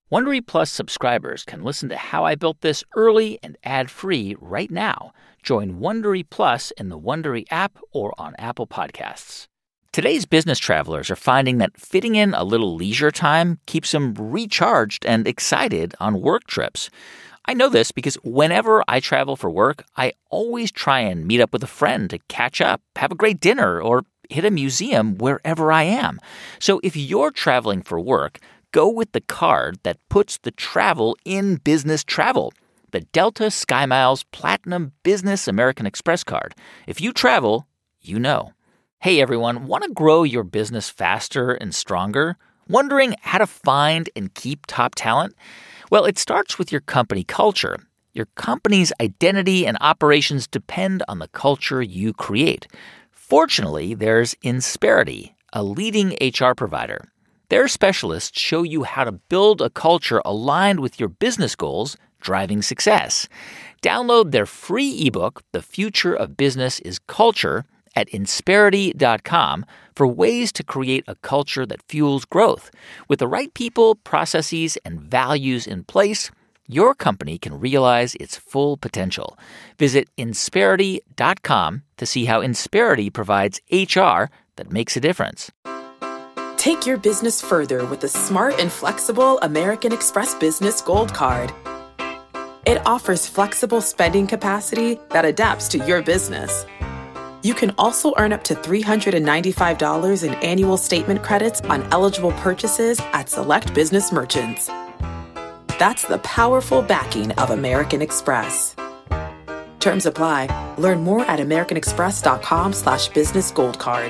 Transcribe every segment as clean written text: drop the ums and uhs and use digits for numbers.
Wondery Plus subscribers can listen to How I Built This early and ad-free right now. Join Wondery Plus in the Wondery app or on Apple Podcasts. Today's business travelers are finding that fitting in a little leisure time keeps them recharged and excited on work trips. I know this because whenever I travel for work, I always try and meet up with a friend to catch up, have a great dinner, or hit a museum wherever I am. So if you're traveling for work, go with the card that puts the travel in business travel. The Delta SkyMiles Platinum Business American Express card. If you travel, you know. Hey everyone, want to grow your business faster and stronger? Wondering how to find and keep top talent? Well, it starts with your company culture. Your company's identity and operations depend on the culture you create. Fortunately, there's Insperity, a leading HR provider. Their specialists show you how to build a culture aligned with your business goals, driving success. Download their free ebook, The Future of Business is Culture, at Insperity.com for ways to create a culture that fuels growth. With the right people, processes, and values in place, your company can realize its full potential. Visit Insperity.com to see how Insperity provides HR that makes a difference. Take your business further with the smart and flexible American Express Business Gold Card. It offers flexible spending capacity that adapts to your business. You can also earn up to $395 in annual statement credits on eligible purchases at select business merchants. That's the powerful backing of American Express. Terms apply. Learn more at americanexpress.com/businessgoldcard.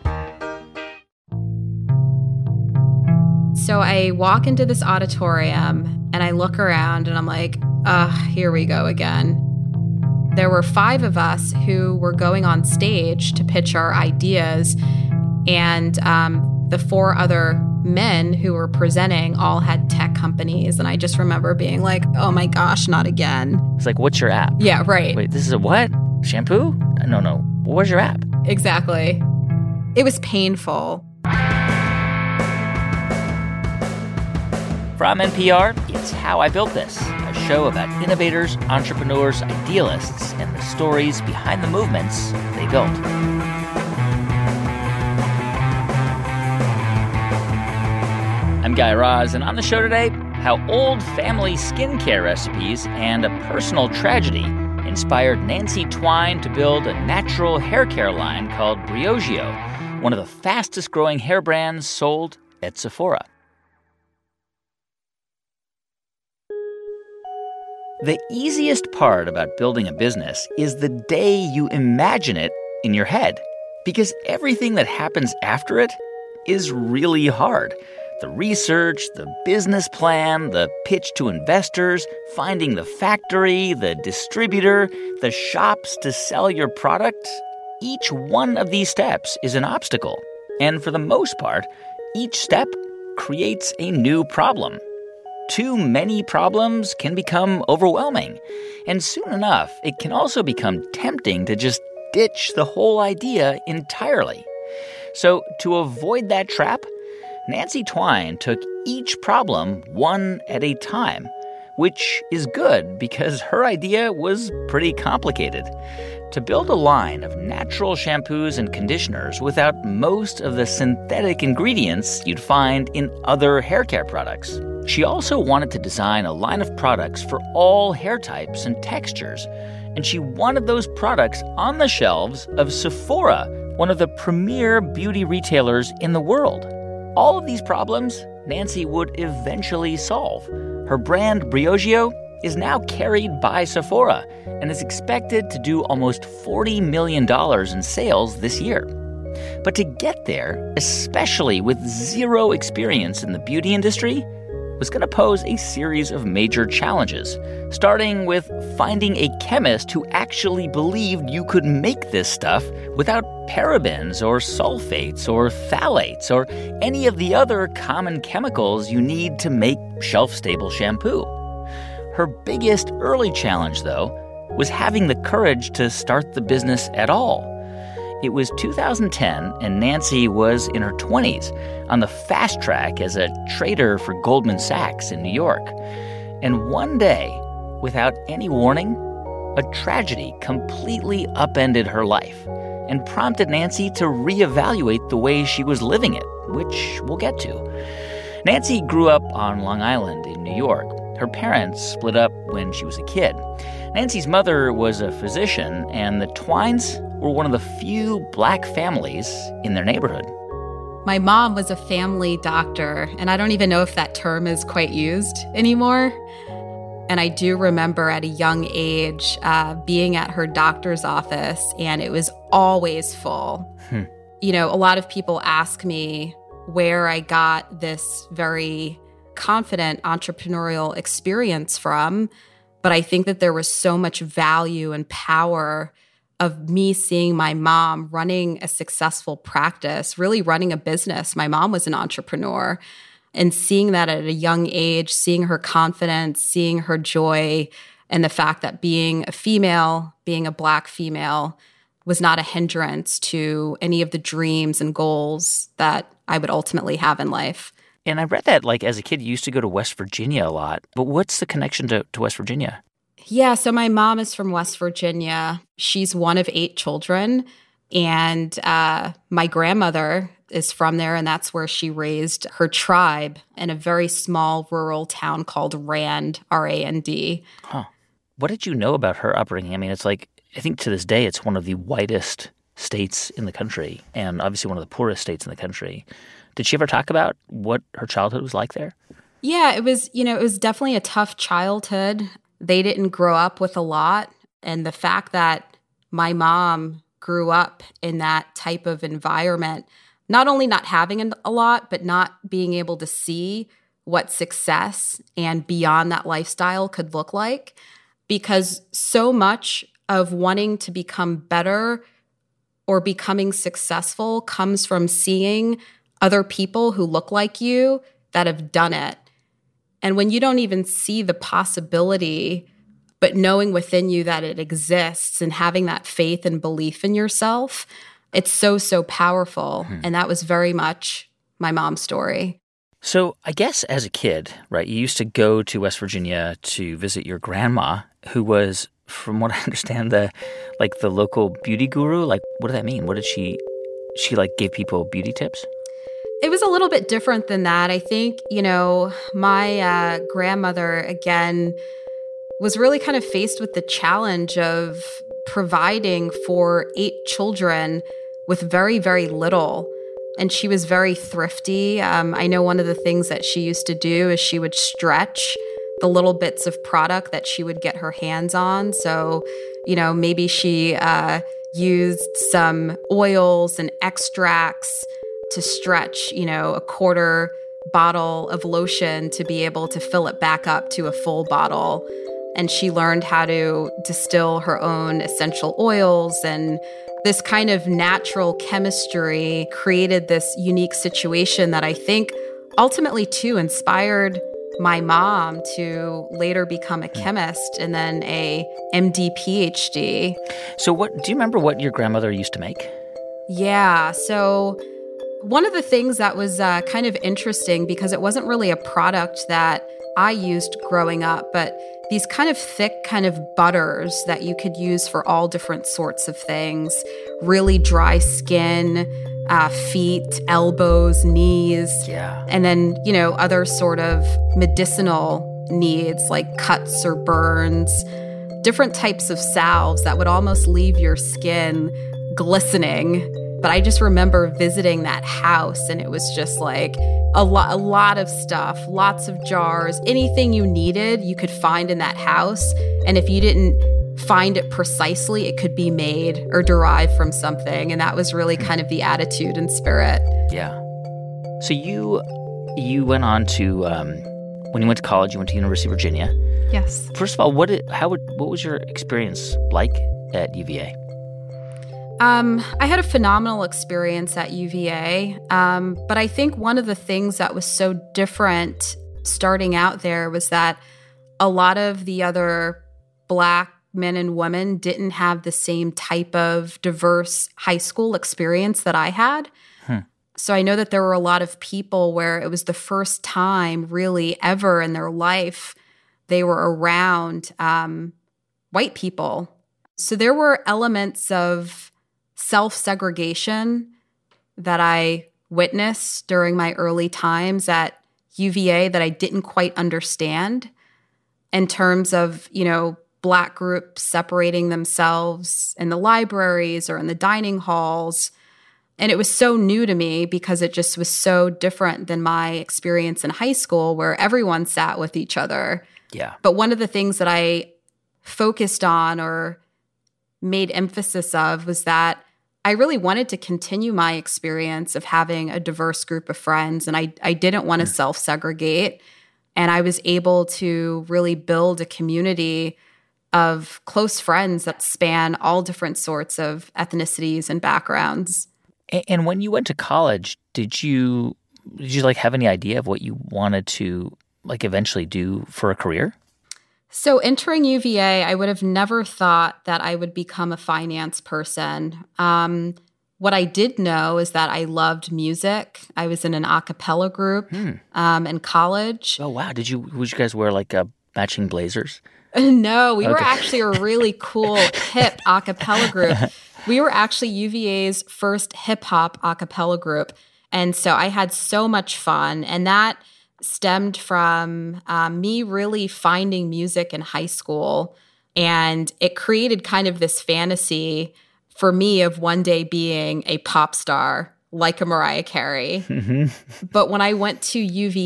So I walk into this auditorium and I look around and I'm like, here we go again. There were 5 of us who were going on stage to pitch our ideas, and the 4 other men who were presenting all had tech companies. And I just remember being like, oh my gosh, not again. It's like, what's your app? Yeah, right. Wait, this is a what? Shampoo? No. Where's your app? Exactly. It was painful. From NPR, it's How I Built This, a show about innovators, entrepreneurs, idealists, and the stories behind the movements they built. I'm Guy Raz, and on the show today, how old family skincare recipes and a personal tragedy inspired Nancy Twine to build a natural hair care line called Briogeo, one of the fastest-growing hair brands sold at Sephora. The easiest part about building a business is the day you imagine it in your head, because everything that happens after it is really hard. The research, the business plan, the pitch to investors, finding the factory, the distributor, the shops to sell your product. Each one of these steps is an obstacle. And for the most part, each step creates a new problem. Too many problems can become overwhelming. And soon enough, it can also become tempting to just ditch the whole idea entirely. So to avoid that trap, Nancy Twine took each problem one at a time, which is good because her idea was pretty complicated. To build a line of natural shampoos and conditioners without most of the synthetic ingredients you'd find in other hair care products. She also wanted to design a line of products for all hair types and textures, and she wanted those products on the shelves of Sephora, one of the premier beauty retailers in the world. All of these problems Nancy would eventually solve. Her brand Briogeo is now carried by Sephora and is expected to do almost $40 million in sales this year. But to get there, especially with zero experience in the beauty industry, was going to pose a series of major challenges, starting with finding a chemist who actually believed you could make this stuff without parabens or sulfates or phthalates or any of the other common chemicals you need to make shelf-stable shampoo. Her biggest early challenge, though, was having the courage to start the business at all. It was 2010, and Nancy was in her 20s on the fast track as a trader for Goldman Sachs in New York. And one day, without any warning, a tragedy completely upended her life and prompted Nancy to reevaluate the way she was living it, which we'll get to. Nancy grew up on Long Island in New York. Her parents split up when she was a kid. Nancy's mother was a physician, and the Twines were one of the few Black families in their neighborhood. My mom was a family doctor, and I don't even know if that term is quite used anymore. And I do remember at a young age being at her doctor's office, and it was always full. You know, a lot of people ask me where I got this very confident entrepreneurial experience from, but I think that there was so much value and power of me seeing my mom running a successful practice, really running a business. My mom was an entrepreneur. And seeing that at a young age, seeing her confidence, seeing her joy, and the fact that being a female, being a Black female, was not a hindrance to any of the dreams and goals that I would ultimately have in life. And I read that, like, as a kid, you used to go to West Virginia a lot. But what's the connection to West Virginia? Yeah, so my mom is from West Virginia. She's one of 8 children. And my grandmother is from there, and that's where she raised her tribe in a very small rural town called Rand, R-A-N-D. Huh. What did you know about her upbringing? I mean, it's like, I think to this day, it's one of the whitest states in the country, and obviously one of the poorest states in the country. Did she ever talk about what her childhood was like there? Yeah, it was definitely a tough childhood. They didn't grow up with a lot. And the fact that my mom grew up in that type of environment, not only not having a lot, but not being able to see what success and beyond that lifestyle could look like. Because so much of wanting to become better or becoming successful comes from seeing other people who look like you that have done it. And when you don't even see the possibility, but knowing within you that it exists and having that faith and belief in yourself, it's so, so powerful. And that was very much my mom's story. So I guess as a kid, right, you used to go to West Virginia to visit your grandma, who was, from what I understand, the local beauty guru. Like, what did that mean? What did she like gave people beauty tips? It was a little bit different than that. I think, my grandmother, again, was really kind of faced with the challenge of providing for 8 children with very, very little. And she was very thrifty. I know one of the things that she used to do is she would stretch the little bits of product that she would get her hands on. So, maybe she used some oils and extracts to stretch, a quarter bottle of lotion to be able to fill it back up to a full bottle. And she learned how to distill her own essential oils, and this kind of natural chemistry created this unique situation that I think ultimately too inspired my mom to later become a chemist and then a MD PhD. So do you remember what your grandmother used to make? Yeah, so one of the things that was kind of interesting, because it wasn't really a product that I used growing up, but these kind of thick kind of butters that you could use for all different sorts of things, really dry skin, feet, elbows, knees, and then, other sort of medicinal needs like cuts or burns, different types of salves that would almost leave your skin glistening. But I just remember visiting that house, and it was just like a lot of stuff, lots of jars, anything you needed, you could find in that house. And if you didn't find it precisely, it could be made or derived from something. And that was really kind of the attitude and spirit. Yeah. So you went on to, when you went to college, you went to University of Virginia. Yes. First of all, what was your experience like at UVA? I had a phenomenal experience at UVA, but I think one of the things that was so different starting out there was that a lot of the other Black men and women didn't have the same type of diverse high school experience that I had. So I know that there were a lot of people where it was the first time really ever in their life they were around white people. So there were elements of self-segregation that I witnessed during my early times at UVA that I didn't quite understand in terms of, Black groups separating themselves in the libraries or in the dining halls. And it was so new to me because it just was so different than my experience in high school where everyone sat with each other. Yeah. But one of the things that I focused on or made emphasis of was that I really wanted to continue my experience of having a diverse group of friends, and I didn't want to self-segregate. And I was able to really build a community of close friends that span all different sorts of ethnicities and backgrounds. And when you went to college, did you have any idea of what you wanted to eventually do for a career? So entering UVA, I would have never thought that I would become a finance person. What I did know is that I loved music. I was in an a cappella group in college. Oh, wow. Would you guys wear matching blazers? No, we were actually a really cool hip a cappella group. We were actually UVA's first hip-hop a cappella group. And so I had so much fun. And that stemmed from me really finding music in high school. And it created kind of this fantasy for me of one day being a pop star like a Mariah Carey. Mm-hmm. But when I went to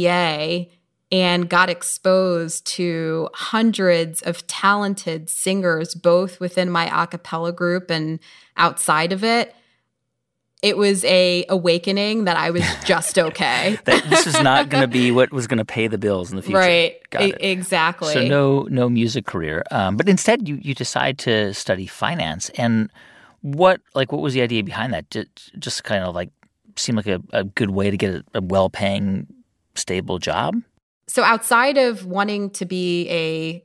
UVA and got exposed to hundreds of talented singers, both within my a cappella group and outside of it, it was a awakening that I was just okay. That this is not going to be what was going to pay the bills in the future. Right. Got it. Exactly. So no music career. But instead you decide to study finance. And what was the idea behind that? Just kind of seemed like a good way to get a well-paying, stable job? So outside of wanting to be a,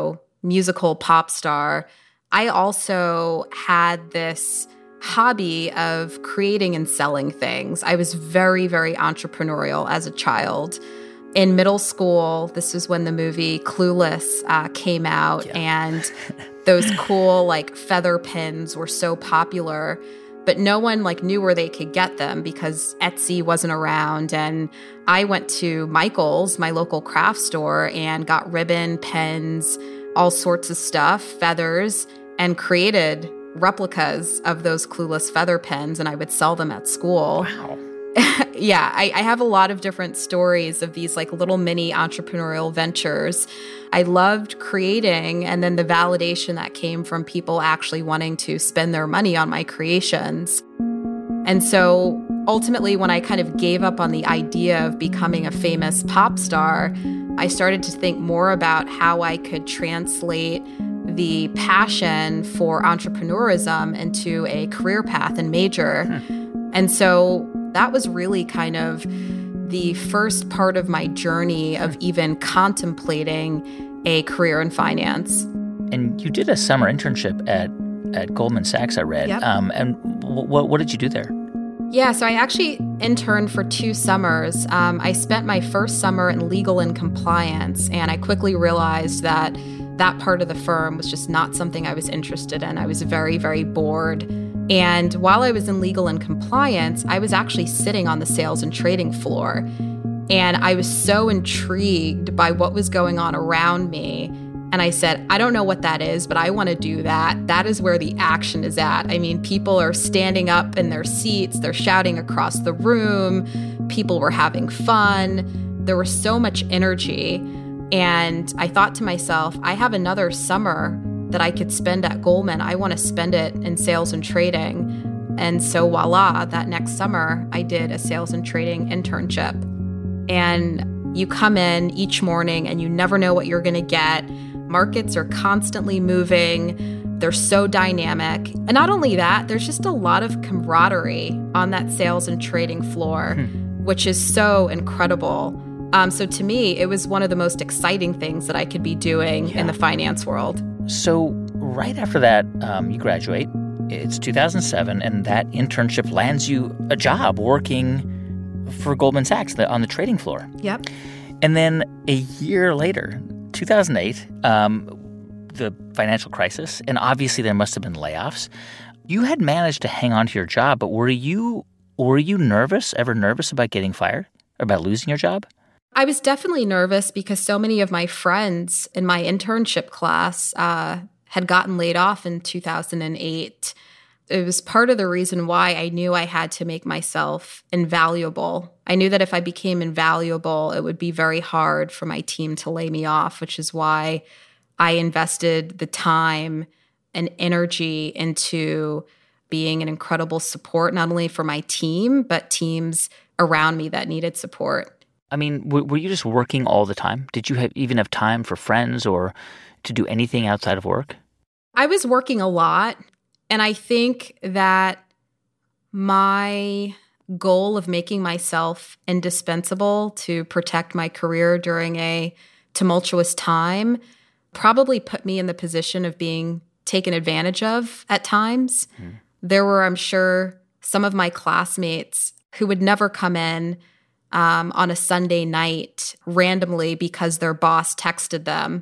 musical pop star, I also had this hobby of creating and selling things. I was very, very entrepreneurial as a child. In middle school, this was when the movie Clueless came out, and those cool feather pins were so popular. But no one knew where they could get them because Etsy wasn't around. And I went to Michael's, my local craft store, and got ribbon, pens, all sorts of stuff, feathers, and created replicas of those Clueless feather pens, and I would sell them at school. Wow. Yeah, I have a lot of different stories of these little mini entrepreneurial ventures. I loved creating, and then the validation that came from people actually wanting to spend their money on my creations. And so ultimately, when I kind of gave up on the idea of becoming a famous pop star, I started to think more about how I could translate the passion for entrepreneurism into a career path and major. And so that was really kind of the first part of my journey of even contemplating a career in finance. And you did a summer internship at Goldman Sachs, I read. Yep. And what did you do there? Yeah, so I actually interned for 2 summers. I spent my first summer in legal and compliance, and I quickly realized that part of the firm was just not something I was interested in. I was very, very bored. And while I was in legal and compliance, I was actually sitting on the sales and trading floor. And I was so intrigued by what was going on around me. And I said, I don't know what that is, but I want to do that. That is where the action is at. I mean, people are standing up in their seats. They're shouting across the room. People were having fun. There was so much energy. And I thought to myself, I have another summer that I could spend at Goldman. I want to spend it in sales and trading. And so voila, that next summer, I did a sales and trading internship. And you come in each morning and you never know what you're going to get. Markets are constantly moving. They're so dynamic. And not only that, there's just a lot of camaraderie on that sales and trading floor, which is so incredible. So to me, it was one of the most exciting things that I could be doing in the finance world. So right after that, you graduate. It's 2007, and that internship lands you a job working for Goldman Sachs on the trading floor. Yep. And then a year later, 2008, the financial crisis, and obviously there must have been layoffs. You had managed to hang on to your job, but were you nervous, ever nervous about getting fired, or about losing your job? I was definitely nervous because so many of my friends in my internship class had gotten laid off in 2008. It was part of the reason why I knew I had to make myself invaluable. I knew that if I became invaluable, it would be very hard for my team to lay me off, which is why I invested the time and energy into being an incredible support, not only for my team, but teams around me that needed support. I mean, were you just working all the time? Did you even have time for friends or to do anything outside of work? I was working a lot, and I think that my goal of making myself indispensable to protect my career during a tumultuous time probably put me in the position of being taken advantage of at times. There were, I'm sure, some of my classmates who would never come in on a Sunday night randomly because their boss texted them.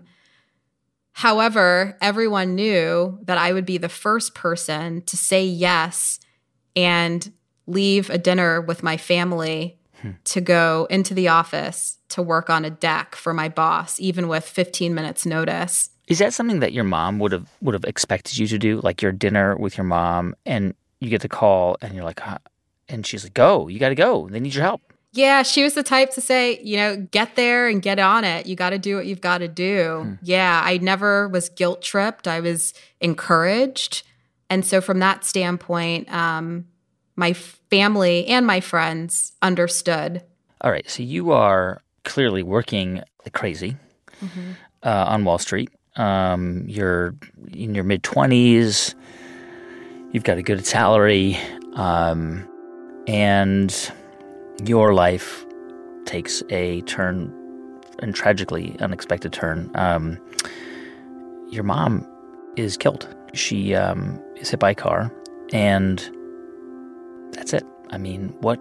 However, everyone knew that I would be the first person to say yes and leave a dinner with my family to go into the office to work on a deck for my boss, even with 15 minutes notice. Is that something that your mom would have expected you to do, like your dinner with your mom, and you get the call and you're like, and she's like, go, you got to go. They need your help. Yeah, she was the type to say, get there and get on it. You got to do what you've got to do. Yeah, I never was guilt tripped. I was encouraged. And so from that standpoint, my family and my friends understood. All right, so you are clearly working like crazy on Wall Street. You're in your mid-20s. You've got a good salary. And your life takes a turn, and tragically unexpected turn. Your mom is killed. She is hit by a car, and that's it. I mean, what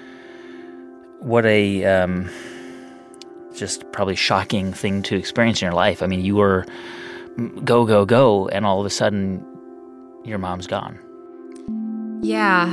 a just probably shocking thing to experience in your life. I mean, you were go, go, go, and all of a sudden your mom's gone. Yeah.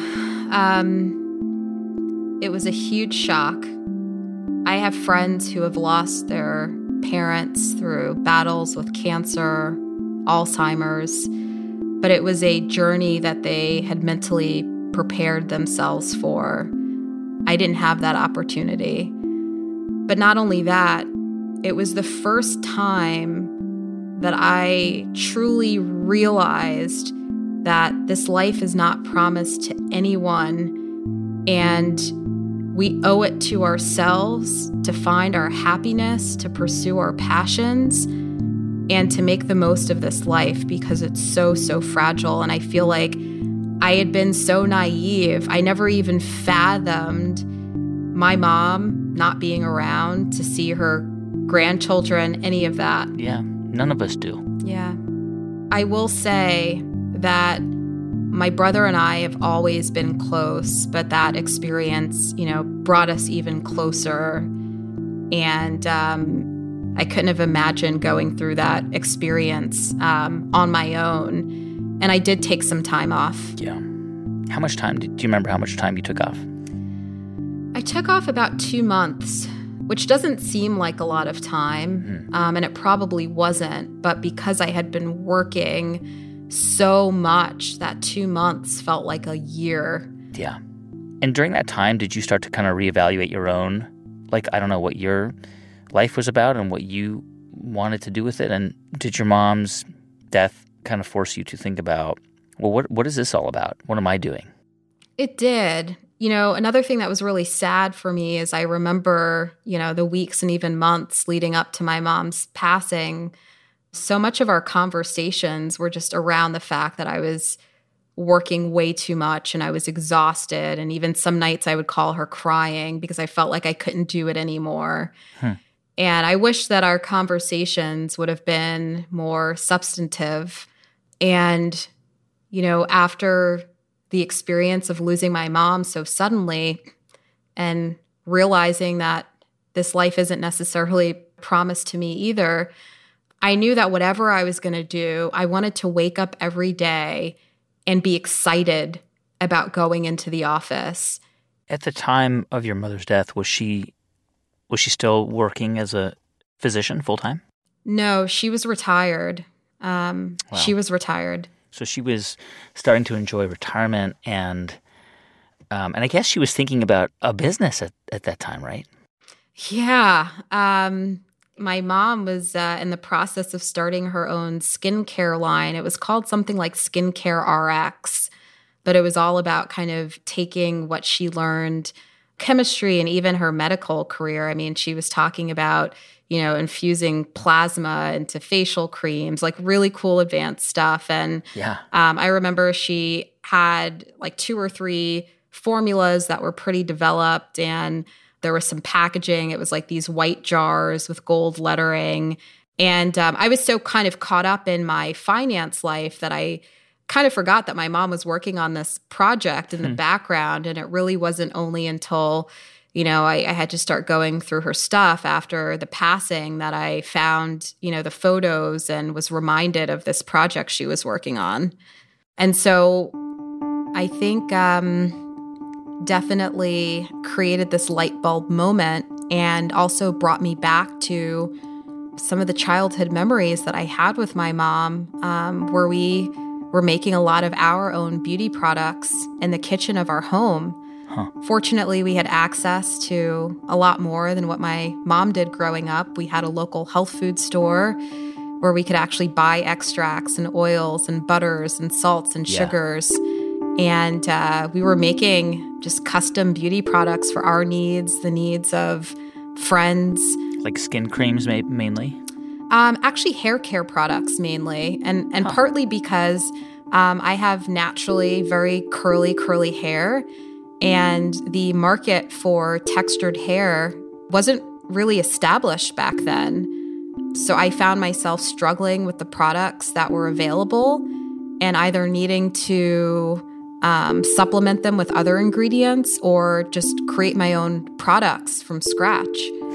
It was a huge shock. I have friends who have lost their parents through battles with cancer, Alzheimer's, but it was a journey that they had mentally prepared themselves for. I didn't have that opportunity. But not only that, it was the first time that I truly realized that this life is not promised to anyone, and we owe it to ourselves to find our happiness, to pursue our passions, and to make the most of this life because it's so, so fragile. And I feel like I had been so naive. I never even fathomed my mom not being around to see her grandchildren, any of that. Yeah, none of us do. Yeah. I will say that my brother and I have always been close, but that experience, brought us even closer. And I couldn't have imagined going through that experience on my own. And I did take some time off. Yeah. How much time? Do you remember how much time you took off? I took off about 2 months, which doesn't seem like a lot of time. And it probably wasn't. But because I had been working so much, that 2 months felt like a year. Yeah. And during that time, did you start to kind of reevaluate your own, I don't know, what your life was about and what you wanted to do with it? And did your mom's death kind of force you to think about, well, what is this all about? What am I doing? It did. Another thing that was really sad for me is I remember, the weeks and even months leading up to my mom's passing. So much of our conversations were just around the fact that I was working way too much and I was exhausted. And even some nights I would call her crying because I felt like I couldn't do it anymore. And I wish that our conversations would have been more substantive. And, after the experience of losing my mom so suddenly and realizing that this life isn't necessarily promised to me either, I knew that whatever I was going to do, I wanted to wake up every day and be excited about going into the office. At the time of your mother's death, was she still working as a physician full-time? No, she was retired. Wow. She was retired. So she was starting to enjoy retirement, and I guess she was thinking about a business at that time, right? Yeah. My mom was in the process of starting her own skincare line. It was called something like Skincare RX, but it was all about kind of taking what she learned, chemistry, and even her medical career. I mean, she was talking about, infusing plasma into facial creams, like really cool advanced stuff. And I remember she had like 2 or 3 formulas that were pretty developed, and there was some packaging. It was like these white jars with gold lettering. And I was so kind of caught up in my finance life that I kind of forgot that my mom was working on this project in the background. And it really wasn't only until, I had to start going through her stuff after the passing that I found, the photos and was reminded of this project she was working on. And so I think definitely created this light bulb moment and also brought me back to some of the childhood memories that I had with my mom, where we were making a lot of our own beauty products in the kitchen of our home. Fortunately, we had access to a lot more than what my mom did growing up. We had a local health food store where we could actually buy extracts and oils and butters and salts and sugars. And we were making just custom beauty products for our needs, the needs of friends. Like skin creams mainly? Actually, hair care products mainly. And partly because I have naturally very curly hair. And the market for textured hair wasn't really established back then. So I found myself struggling with the products that were available and either needing to supplement them with other ingredients or just create my own products from scratch.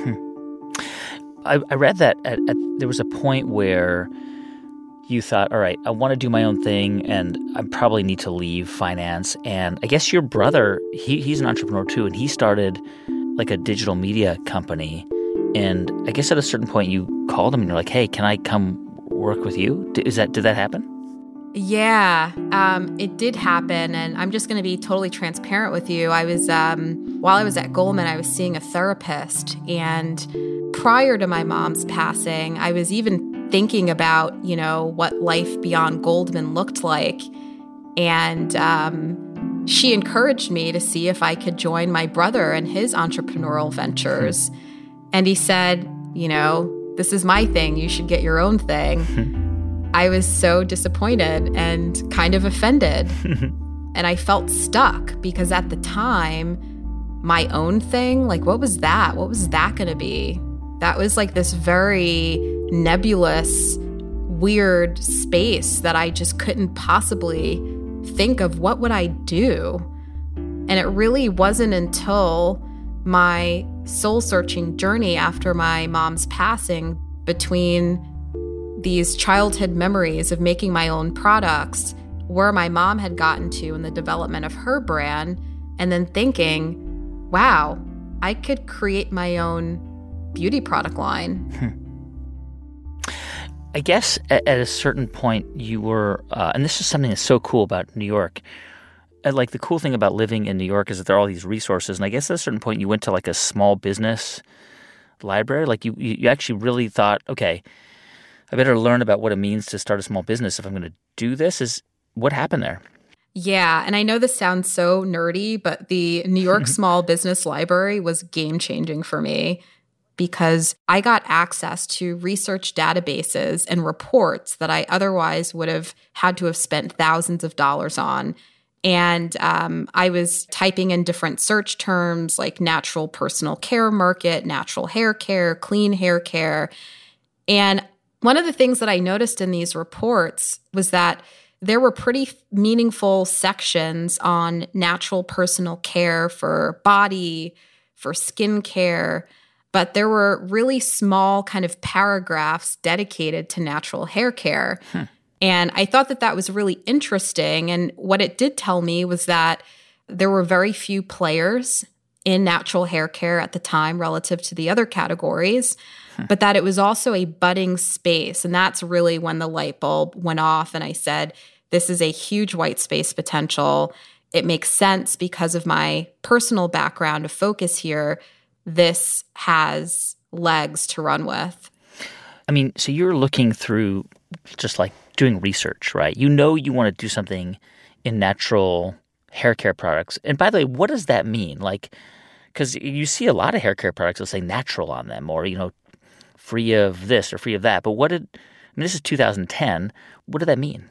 I read that there was a point where you thought, all right, I want to do my own thing, and I probably need to leave finance. And I guess your brother, he's an entrepreneur too, and he started like a digital media company. And I guess at a certain point you called him and you're like, hey, can I come work with you? Did that happen? Yeah, it did happen. And I'm just going to be totally transparent with you. I was, while I was at Goldman, I was seeing a therapist. And prior to my mom's passing, I was even thinking about, what life beyond Goldman looked like. And she encouraged me to see if I could join my brother in his entrepreneurial ventures. And he said, this is my thing. You should get your own thing. I was so disappointed and kind of offended. And I felt stuck because at the time, my own thing, like, what was that? What was that going to be? That was like this very nebulous, weird space that I just couldn't possibly think of what would I do. And it really wasn't until my soul-searching journey after my mom's passing, between these childhood memories of making my own products, where my mom had gotten to in the development of her brand, and then thinking, wow, I could create my own beauty product line. I guess at a certain point you were, and this is something that's so cool about New York. Like the cool thing about living in New York is that there are all these resources. And I guess at a certain point you went to like a small business library. Like you actually really thought, okay, I better learn about what it means to start a small business if I'm going to do this. What happened there? Yeah, and I know this sounds so nerdy, but the New York Small Business Library was game-changing for me, because I got access to research databases and reports that I otherwise would have had to have spent thousands of dollars on. And I was typing in different search terms like natural personal care market, natural hair care, clean hair care. And One of the things that I noticed in these reports was that there were pretty meaningful sections on natural personal care for body, for skin care, but there were really small kind of paragraphs dedicated to natural hair care. And I thought that that was really interesting. And what it did tell me was that there were very few players in natural hair care at the time relative to the other categories, but that it was also a budding space. And that's really when the light bulb went off. And I said, this is a huge white space potential. It makes sense because of my personal background of focus here. This has legs to run with. I mean, so you're looking through just like doing research, right? You know you want to do something in natural hair care products. And by the way, what does that mean? Like, because you see a lot of hair care products that say natural on them or, free of this or free of that. But this is 2010. What did that mean?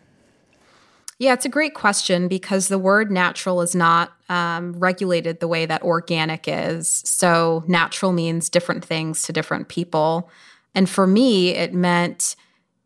Yeah, it's a great question because the word natural is not regulated the way that organic is. So natural means different things to different people. And for me, it meant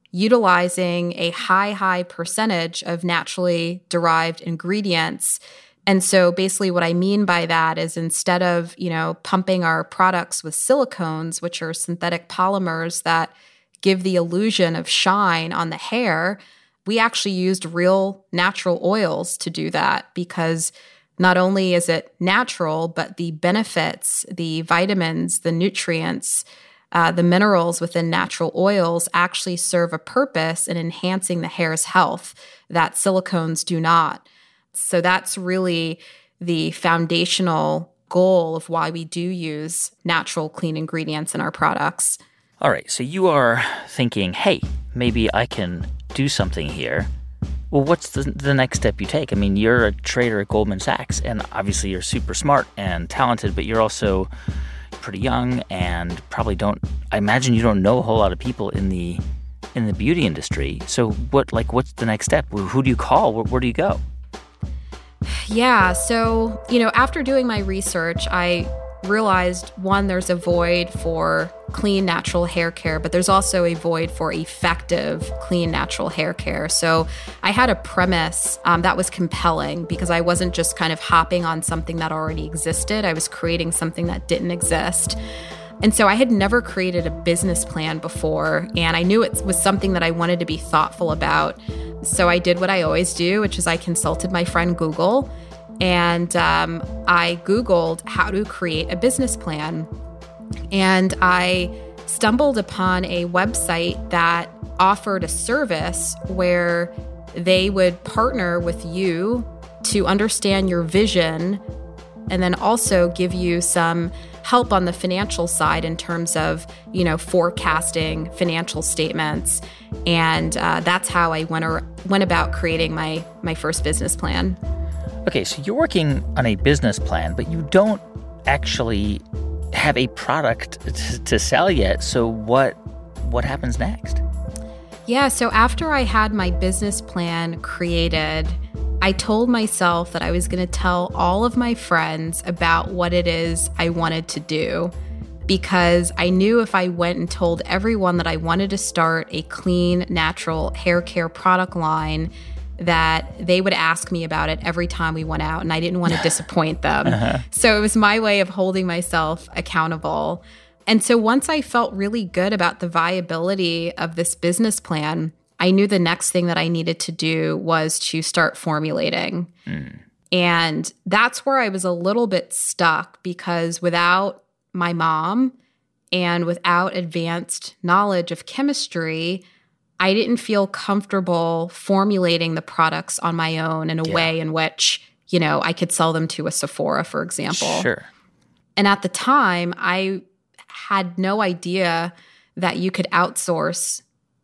utilizing a high percentage of naturally derived ingredients. And so basically what I mean by that is instead of, pumping our products with silicones, which are synthetic polymers that give the illusion of shine on the hair, we actually used real natural oils to do that because not only is it natural, but the benefits, the vitamins, the nutrients, the minerals within natural oils actually serve a purpose in enhancing the hair's health that silicones do not. So that's really the foundational goal of why we do use natural, clean ingredients in our products. All right, so you are thinking, hey, maybe I can do something here. Well, what's the next step you take? I mean, you're a trader at Goldman Sachs, and obviously you're super smart and talented, but you're also pretty young and probably I imagine you don't know a whole lot of people in the beauty industry. So what's the next step? Who do you call? Where do you go? Yeah, so, after doing my research, I realized, one, there's a void for clean natural hair care, but there's also a void for effective clean natural hair care. So I had a premise that was compelling because I wasn't just kind of hopping on something that already existed. I was creating something that didn't exist. And so I had never created a business plan before, and I knew it was something that I wanted to be thoughtful about. So I did what I always do, which is I consulted my friend Google, and I Googled how to create a business plan. And I stumbled upon a website that offered a service where they would partner with you to understand your vision and then also give you some help on the financial side in terms of, forecasting financial statements. And that's how I went about creating my first business plan. Okay, so you're working on a business plan, but you don't actually have a product to sell yet. So what happens next? Yeah, so after I had my business plan created, I told myself that I was going to tell all of my friends about what it is I wanted to do, because I knew if I went and told everyone that I wanted to start a clean, natural hair care product line, that they would ask me about it every time we went out, and I didn't want to disappoint them. So it was my way of holding myself accountable. And so once I felt really good about the viability of this business plan, I knew the next thing that I needed to do was to start formulating. And that's where I was a little bit stuck, because without my mom and without advanced knowledge of chemistry, I didn't feel comfortable formulating the products on my own in a way in which, I could sell them to a Sephora, for example. Sure. And at the time, I had no idea that you could outsource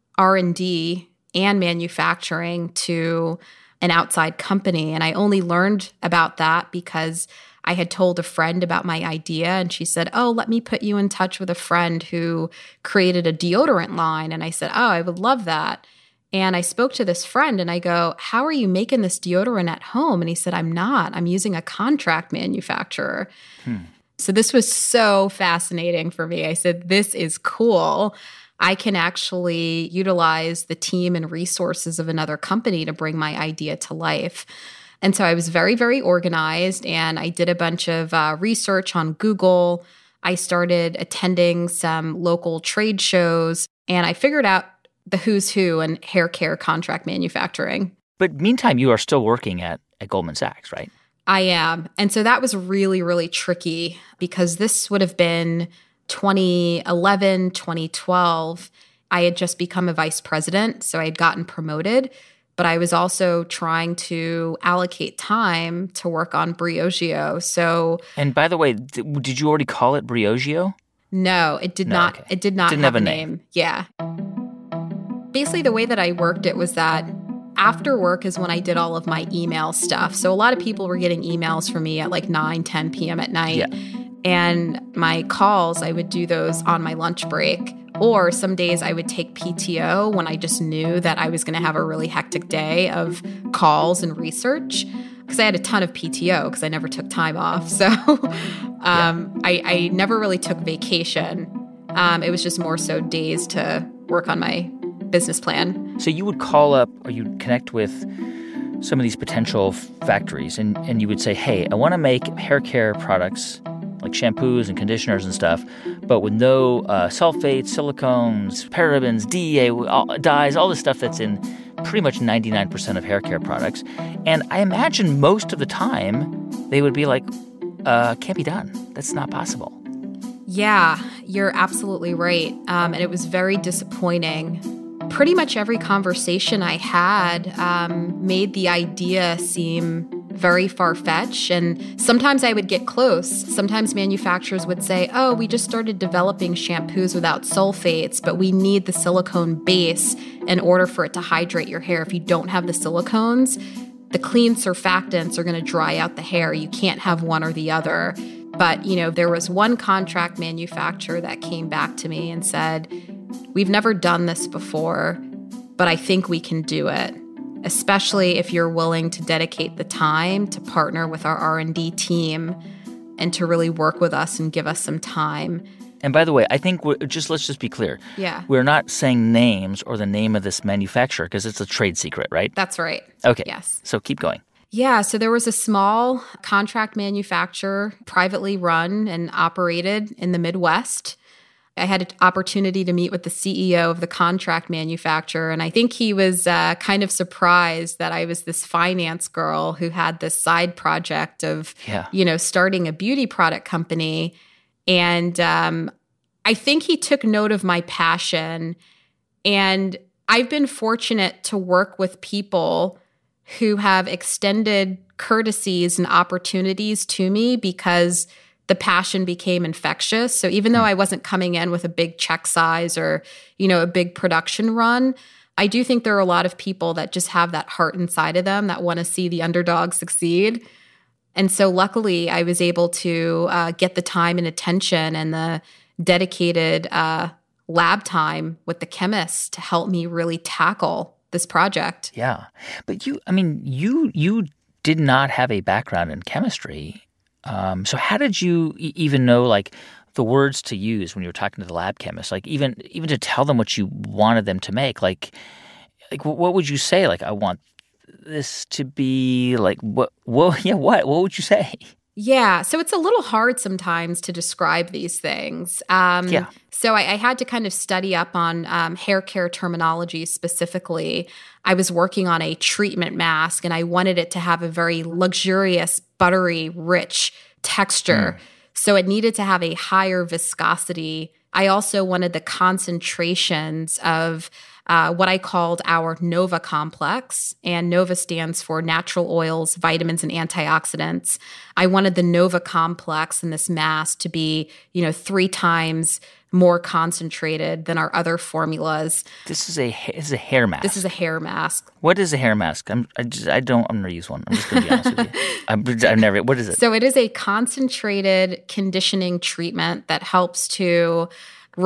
R&D and manufacturing to an outside company. And I only learned about that because I had told a friend about my idea, and she said, oh, let me put you in touch with a friend who created a deodorant line. And I said, oh, I would love that. And I spoke to this friend and I go, how are you making this deodorant at home? And he said, I'm not. I'm using a contract manufacturer. So this was so fascinating for me. I said, this is cool. I can actually utilize the team and resources of another company to bring my idea to life. And so I was very, very organized, and I did a bunch of research on Google. I started attending some local trade shows, and I figured out the who's who in hair care contract manufacturing. But meantime, you are still working at Goldman Sachs, right? I am. And so that was really, really tricky because this would have been 2011, 2012. I had just become a vice president, so I had gotten promoted. But I was also trying to allocate time to work on Briogeo. So, and by the way, did you already call it Briogeo? No, it did not. Okay. It did not have a name. Yeah. Basically, the way that I worked it was that after work is when I did all of my email stuff. So a lot of people were getting emails from me at like 9, 10 p.m. at night. Yeah. And my calls, I would do those on my lunch break. Or some days I would take PTO when I just knew that I was going to have a really hectic day of calls and research. Because I had a ton of PTO because I never took time off. So I never really took vacation. It was just more so days to work on my business plan. So you would call up or you'd connect with some of these potential factories and you would say, hey, I want to make hair care products like shampoos and conditioners and stuff, but with no sulfates, silicones, parabens, DEA, dyes, all the stuff that's in pretty much 99% of hair care products. And I imagine most of the time they would be like, can't be done. That's not possible. Yeah, you're absolutely right. And it was very disappointing. Pretty much every conversation I had made the idea seem very far-fetched. And sometimes I would get close. Sometimes manufacturers would say, oh, we just started developing shampoos without sulfates, but we need the silicone base in order for it to hydrate your hair. If you don't have the silicones, the clean surfactants are going to dry out the hair. You can't have one or the other. But, there was one contract manufacturer that came back to me and said, we've never done this before, but I think we can do it, especially if you're willing to dedicate the time to partner with our R&D team and to really work with us and give us some time. And by the way, I think let's just be clear. Yeah. We're not saying names or the name of this manufacturer because it's a trade secret, right? That's right. Okay. Yes. So keep going. Yeah, so there was a small contract manufacturer, privately run and operated in the Midwest. I had an opportunity to meet with the CEO of the contract manufacturer, and I think he was kind of surprised that I was this finance girl who had this side project of, starting a beauty product company. And I think he took note of my passion, and I've been fortunate to work with people who have extended courtesies and opportunities to me because the passion became infectious. So even though I wasn't coming in with a big check size or, a big production run, I do think there are a lot of people that just have that heart inside of them that want to see the underdog succeed. And so luckily I was able to get the time and attention and the dedicated lab time with the chemists to help me really tackle this project. Yeah. But you did not have a background in chemistry. So how did you even know, the words to use when you were talking to the lab chemist? Even to tell them what you wanted them to make? What would you say? I want this to be what? What would you say? Yeah, so it's a little hard sometimes to describe these things. So I had to kind of study up on hair care terminology specifically. I was working on a treatment mask, and I wanted it to have a very luxurious, buttery, rich texture. So it needed to have a higher viscosity. I also wanted the concentrations of what I called our NOVA complex, and NOVA stands for natural oils, vitamins, and antioxidants. I wanted the NOVA complex in this mask to be, 3 times more concentrated than our other formulas. This is a hair mask. This is a hair mask. What is a hair mask? I'm going to use one. I'm just going to be honest with you. What is it? So it is a concentrated conditioning treatment that helps to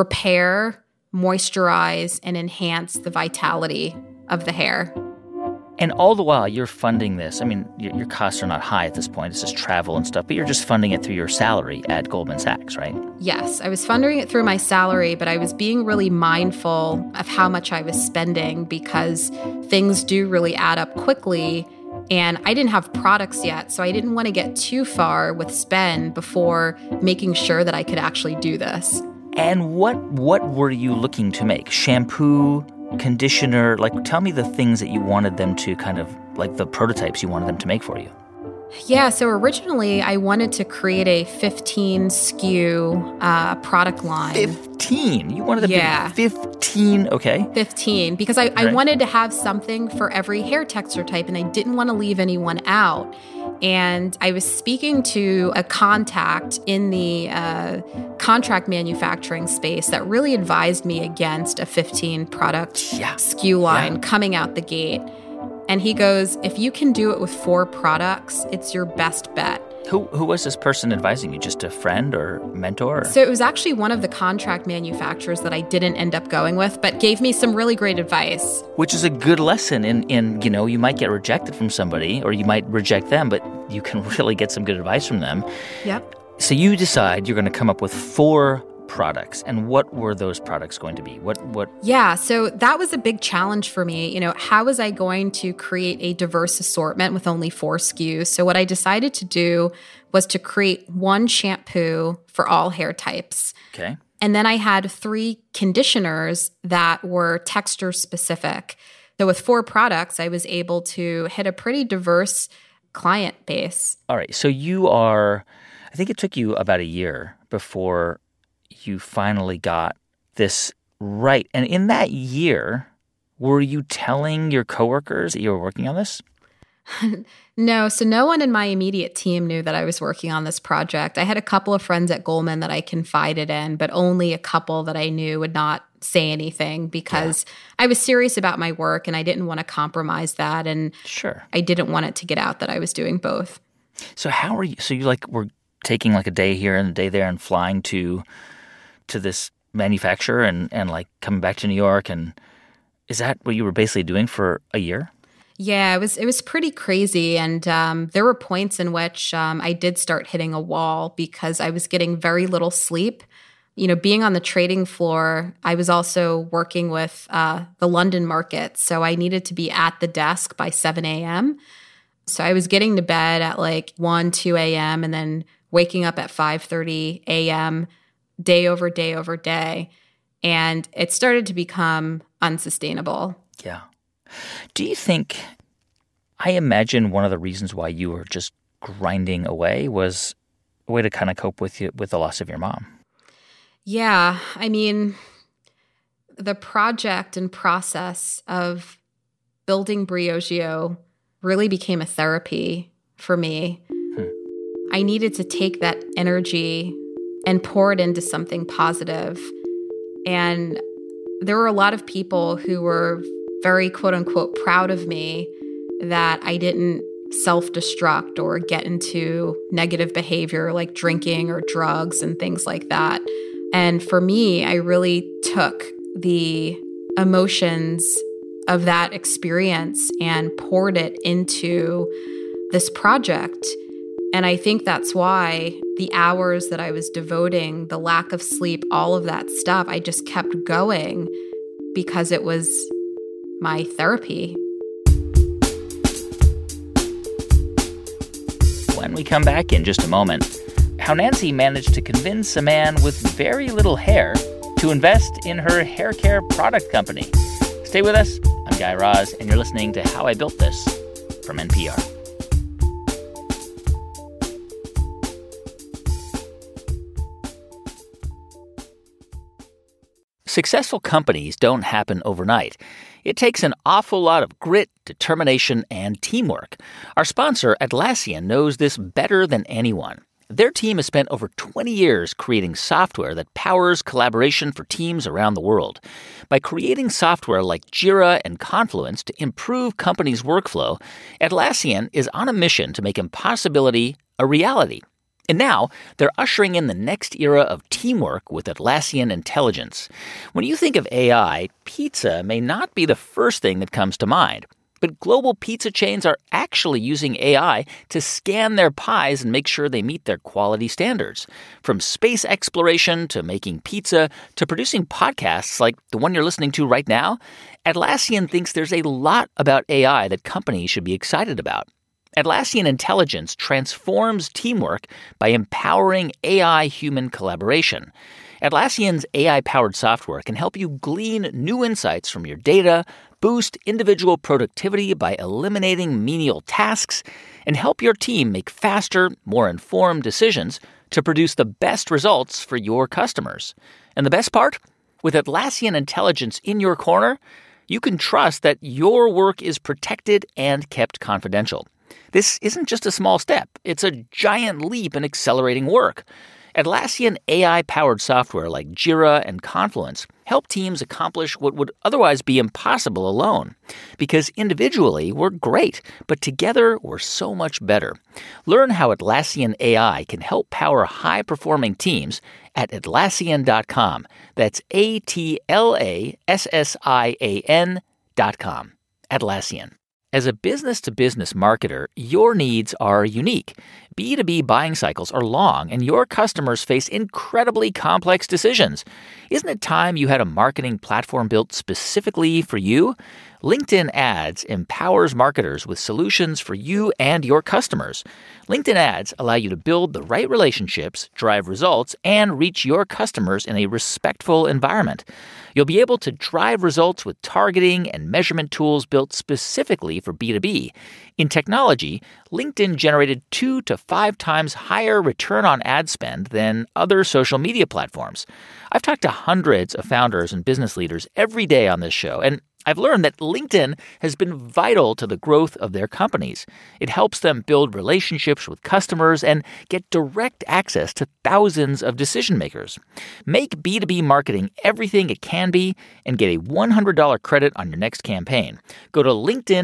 repair, moisturize, and enhance the vitality of the hair. And all the while, you're funding this. I mean, your costs are not high at this point. It's just travel and stuff, but you're just funding it through your salary at Goldman Sachs, right? Yes, I was funding it through my salary, but I was being really mindful of how much I was spending because things do really add up quickly. And I didn't have products yet, so I didn't want to get too far with spend before making sure that I could actually do this. And what were you looking to make? Shampoo, conditioner? Like, tell me the things that you wanted them to kind of, like the prototypes you wanted them to make for you. Yeah, so originally I wanted to create a 15 SKU product line. 15? You wanted to be 15? Okay. 15, because I wanted to have something for every hair texture type, and I didn't want to leave anyone out. And I was speaking to a contact in the contract manufacturing space that really advised me against a 15 product SKU line coming out the gate. And he goes, if you can do it with 4 products, it's your best bet. Who was this person advising you? Just a friend or mentor? So it was actually one of the contract manufacturers that I didn't end up going with, but gave me some really great advice. Which is a good lesson in you might get rejected from somebody or you might reject them, but you can really get some good advice from them. Yep. So you decide you're going to come up with 4 products. And what were those products going to be? What? Yeah, so that was a big challenge for me. How was I going to create a diverse assortment with only 4 SKUs? So what I decided to do was to create 1 shampoo for all hair types. Okay. And then I had 3 conditioners that were texture specific. So with 4 products, I was able to hit a pretty diverse client base. All right. So I think it took you about a year before you finally got this right. And in that year, were you telling your coworkers that you were working on this? No. So no one in my immediate team knew that I was working on this project. I had a couple of friends at Goldman that I confided in, but only a couple that I knew would not say anything because I was serious about my work and I didn't want to compromise that. And I didn't want it to get out that I was doing both. So how are you? So you were taking a day here and a day there and flying to this manufacturer and coming back to New York, and is that what you were basically doing for a year? Yeah, it was pretty crazy, and there were points in which I did start hitting a wall because I was getting very little sleep. Being on the trading floor, I was also working with the London market, so I needed to be at the desk by 7 a.m. So I was getting to bed at 1, 2 a.m. and then waking up at 5:30 a.m. day over day over day. And it started to become unsustainable. Yeah. Do you think, I imagine one of the reasons why you were just grinding away was a way to kind of cope with the loss of your mom. Yeah. I mean, the project and process of building Briogeo really became a therapy for me. I needed to take that energy and pour it into something positive. And there were a lot of people who were very, quote unquote, proud of me that I didn't self-destruct or get into negative behavior like drinking or drugs and things like that. And for me, I really took the emotions of that experience and poured it into this project. And I think that's why the hours that I was devoting, the lack of sleep, all of that stuff, I just kept going because it was my therapy. When we come back in just a moment, how Nancy managed to convince a man with very little hair to invest in her hair care product company. Stay with us. I'm Guy Raz, and you're listening to How I Built This from NPR. Successful companies don't happen overnight. It takes an awful lot of grit, determination, and teamwork. Our sponsor, Atlassian, knows this better than anyone. Their team has spent over 20 years creating software that powers collaboration for teams around the world. By creating software like Jira and Confluence to improve companies' workflow, Atlassian is on a mission to make impossibility a reality. And now, they're ushering in the next era of teamwork with Atlassian Intelligence. When you think of AI, pizza may not be the first thing that comes to mind. But global pizza chains are actually using AI to scan their pies and make sure they meet their quality standards. From space exploration to making pizza to producing podcasts like the one you're listening to right now, Atlassian thinks there's a lot about AI that companies should be excited about. Atlassian Intelligence transforms teamwork by empowering AI-human collaboration. Atlassian's AI-powered software can help you glean new insights from your data, boost individual productivity by eliminating menial tasks, and help your team make faster, more informed decisions to produce the best results for your customers. And the best part? With Atlassian Intelligence in your corner, you can trust that your work is protected and kept confidential. This isn't just a small step. It's a giant leap in accelerating work. Atlassian AI-powered software like Jira and Confluence help teams accomplish what would otherwise be impossible alone. Because individually, we're great, but together, we're so much better. Learn how Atlassian AI can help power high-performing teams at Atlassian.com. That's Atlassian.com. Atlassian. As a business-to-business marketer, your needs are unique. B2B buying cycles are long, and your customers face incredibly complex decisions. Isn't it time you had a marketing platform built specifically for you? LinkedIn Ads empowers marketers with solutions for you and your customers. LinkedIn Ads allow you to build the right relationships, drive results, and reach your customers in a respectful environment. You'll be able to drive results with targeting and measurement tools built specifically for B2B. In technology, LinkedIn generated 2 to 5 times higher return on ad spend than other social media platforms. I've talked to hundreds of founders and business leaders every day on this show, and I've learned that LinkedIn has been vital to the growth of their companies. It helps them build relationships with customers and get direct access to thousands of decision makers. Make B2B marketing everything it can be and get a $100 credit on your next campaign. Go to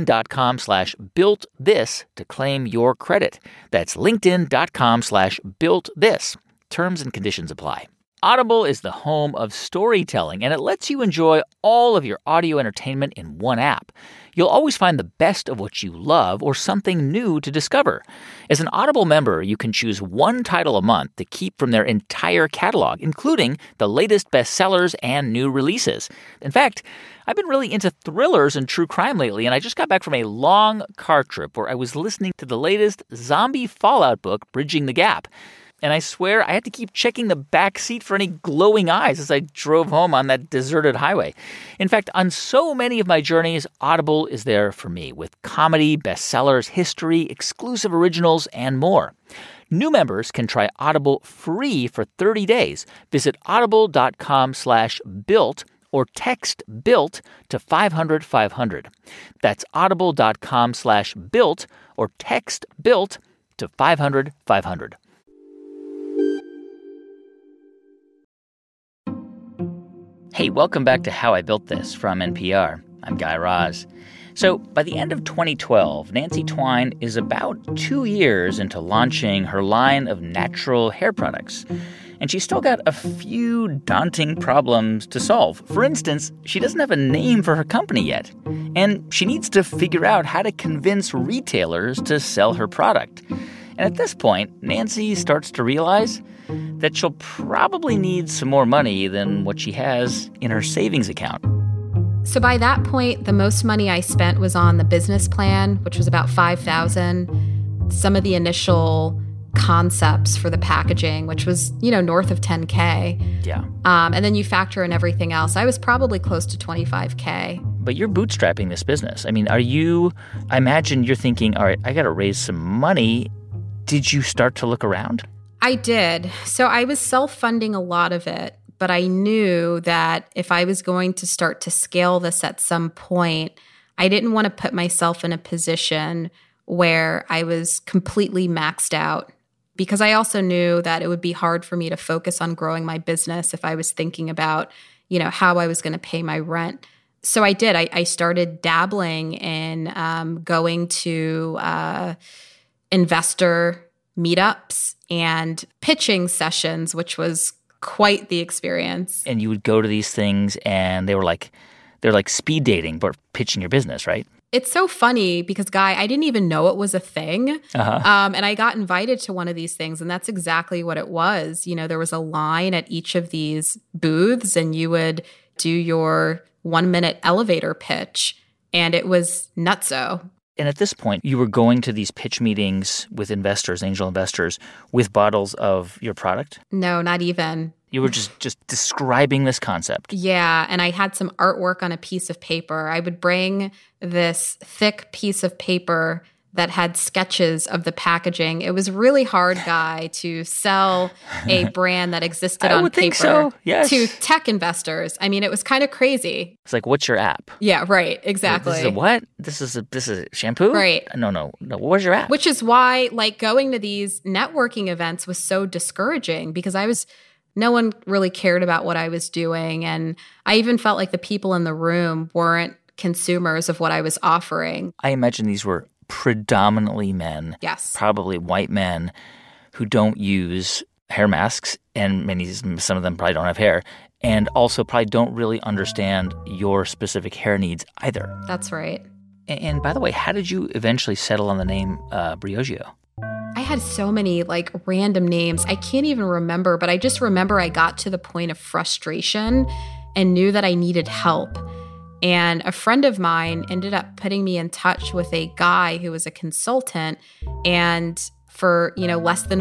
linkedin.com/builtthis to claim your credit. That's linkedin.com/builtthis. Terms and conditions apply. Audible is the home of storytelling, and it lets you enjoy all of your audio entertainment in one app. You'll always find the best of what you love or something new to discover. As an Audible member, you can choose one title a month to keep from their entire catalog, including the latest bestsellers and new releases. In fact, I've been really into thrillers and true crime lately, and I just got back from a long car trip where I was listening to the latest zombie Fallout book, Bridging the Gap. And I swear I had to keep checking the back seat for any glowing eyes as I drove home on that deserted highway. In fact, on so many of my journeys, Audible is there for me with comedy, bestsellers, history, exclusive originals, and more. New members can try Audible free for 30 days. Visit audible.com/built or text BUILT to 500-500. That's audible.com/built or text BUILT to 500-500. Hey, welcome back to How I Built This from NPR. I'm Guy Raz. So, by the end of 2012, Nancy Twine is about 2 years into launching her line of natural hair products. And she's still got a few daunting problems to solve. For instance, she doesn't have a name for her company yet. And she needs to figure out how to convince retailers to sell her product. And at this point, Nancy starts to realize that she'll probably need some more money than what she has in her savings account. So by that point, the most money I spent was on the business plan, which was about $5,000. Some of the initial concepts for the packaging, which was, north of $10K. Yeah. And then you factor in everything else. I was probably close to $25K. But you're bootstrapping this business. I mean, I imagine you're thinking, all right, I got to raise some money. Did you start to look around? I did. So I was self-funding a lot of it, but I knew that if I was going to start to scale this at some point, I didn't want to put myself in a position where I was completely maxed out, because I also knew that it would be hard for me to focus on growing my business if I was thinking about, how I was going to pay my rent. So I did. I started dabbling in going to investor meetups and pitching sessions, which was quite the experience. And you would go to these things and they're like speed dating, but pitching your business, right? It's so funny because, Guy, I didn't even know it was a thing. And I got invited to one of these things, and that's exactly what it was. You know, there was a line at each of these booths, and you would do your 1-minute elevator pitch, and it was nutso. And at this point, you were going to these pitch meetings with investors, angel investors, with bottles of your product? No, not even. You were just describing this concept. Yeah, and I had some artwork on a piece of paper. I would bring this thick piece of paper that had sketches of the packaging. It was really hard, Guy, to sell a brand that existed on paper to tech investors. I mean, it was kind of crazy. It's like, what's your app? Yeah, right, exactly. This is a what? This is a shampoo? Right. No. Where's your app? Which is why, like, going to these networking events was so discouraging because no one really cared about what I was doing. And I even felt like the people in the room weren't consumers of what I was offering. I imagine these were predominantly men. Yes. Probably white men who don't use hair masks, and some of them probably don't have hair, and also probably don't really understand your specific hair needs either. That's right. And by the way, how did you eventually settle on the name Briogeo? I had so many like random names. I can't even remember, but I just remember I got to the point of frustration and knew that I needed help. And a friend of mine ended up putting me in touch with a guy who was a consultant. And for, less than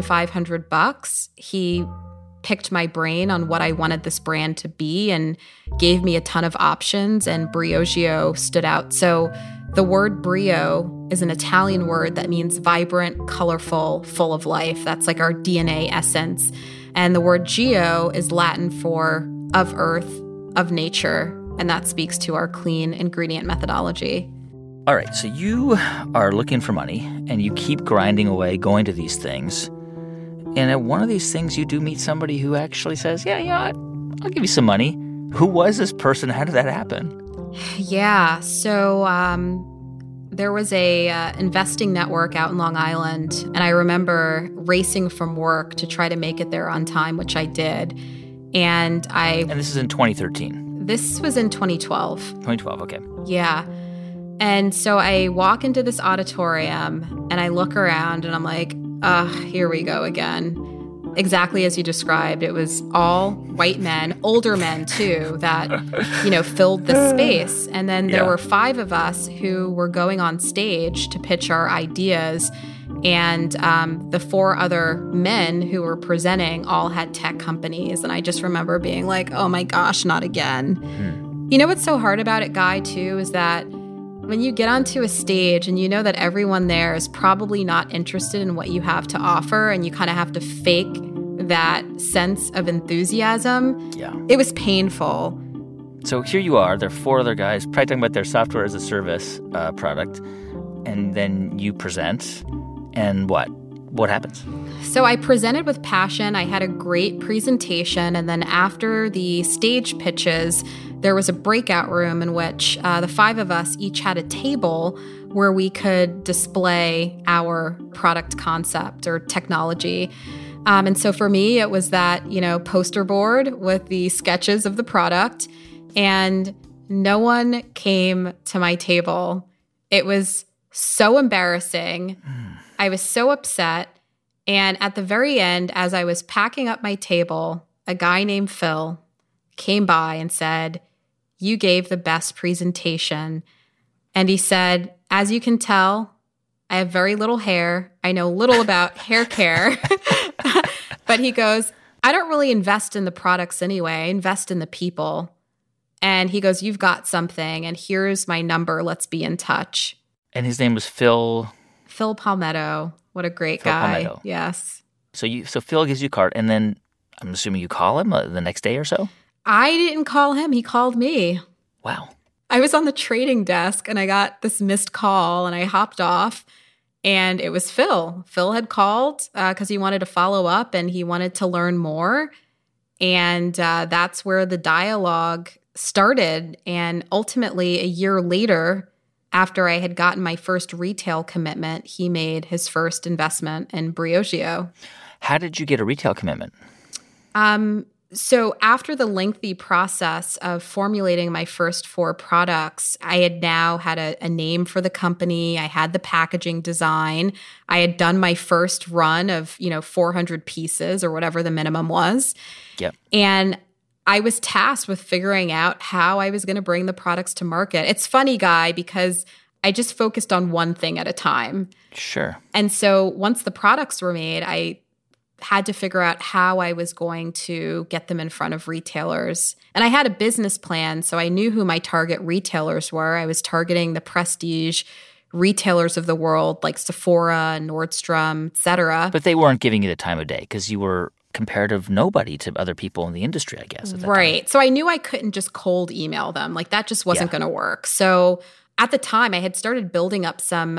$500, he picked my brain on what I wanted this brand to be and gave me a ton of options, and Briogeo stood out. So the word brio is an Italian word that means vibrant, colorful, full of life. That's like our DNA essence. And the word geo is Latin for of earth, of nature, and that speaks to our clean ingredient methodology. All right, so you are looking for money, and you keep grinding away, going to these things. And at one of these things, you do meet somebody who actually says, I'll give you some money. Who was this person? How did that happen? Yeah, so there was a investing network out in Long Island, and I remember racing from work to try to make it there on time, which I did. And this is in 2013? This was in 2012. 2012, okay. Yeah. And so I walk into this auditorium, and I look around, and I'm like, here we go again. Exactly as you described. It was all white men, older men too, that, filled the space. And then there were 5 of us who were going on stage to pitch our ideas. And the 4 other men who were presenting all had tech companies. And I just remember being like, oh my gosh, not again. You know what's so hard about it, Guy, too, is that when you get onto a stage and you know that everyone there is probably not interested in what you have to offer, and you kind of have to fake that sense of enthusiasm, it was painful. So here you are, there are 4 other guys probably talking about their software as a service product, and then you present, and what happens? So I presented with passion. I had a great presentation, and then after the stage pitches, there was a breakout room in which the 5 of us each had a table where we could display our product concept or technology. And so for me, it was that, poster board with the sketches of the product, and no one came to my table. It was so embarrassing. I was so upset. And at the very end, as I was packing up my table, a guy named Phil came by and said, "You gave the best presentation." And he said, "As you can tell, I have very little hair. I know little about hair care." But he goes, "I don't really invest in the products anyway. I invest in the people." And he goes, "You've got something, and here's my number. Let's be in touch." And his name was Phil? Phil Palmetto. What a great guy. Palmetto. Yes. So Phil gives you a card, and then I'm assuming you call him the next day or so? I didn't call him. He called me. Wow. I was on the trading desk, and I got this missed call, and I hopped off, and it was Phil. Phil had called because he wanted to follow up, and he wanted to learn more. And that's where the dialogue started. And ultimately, a year later, after I had gotten my first retail commitment, he made his first investment in Briogeo. How did you get a retail commitment? So after the lengthy process of formulating my first 4 products, I had now had a name for the company. I had the packaging design. I had done my first run of, 400 pieces or whatever the minimum was. Yep. And I was tasked with figuring out how I was going to bring the products to market. It's funny, Guy, because I just focused on one thing at a time. Sure. And so once the products were made, I had to figure out how I was going to get them in front of retailers. And I had a business plan, so I knew who my target retailers were. I was targeting the prestige retailers of the world like Sephora, Nordstrom, et cetera. But they weren't giving you the time of day because you were comparative nobody to other people in the industry, I guess. At that right. time. So I knew I couldn't just cold email them. Like that just wasn't going to work. So at the time, I had started building up some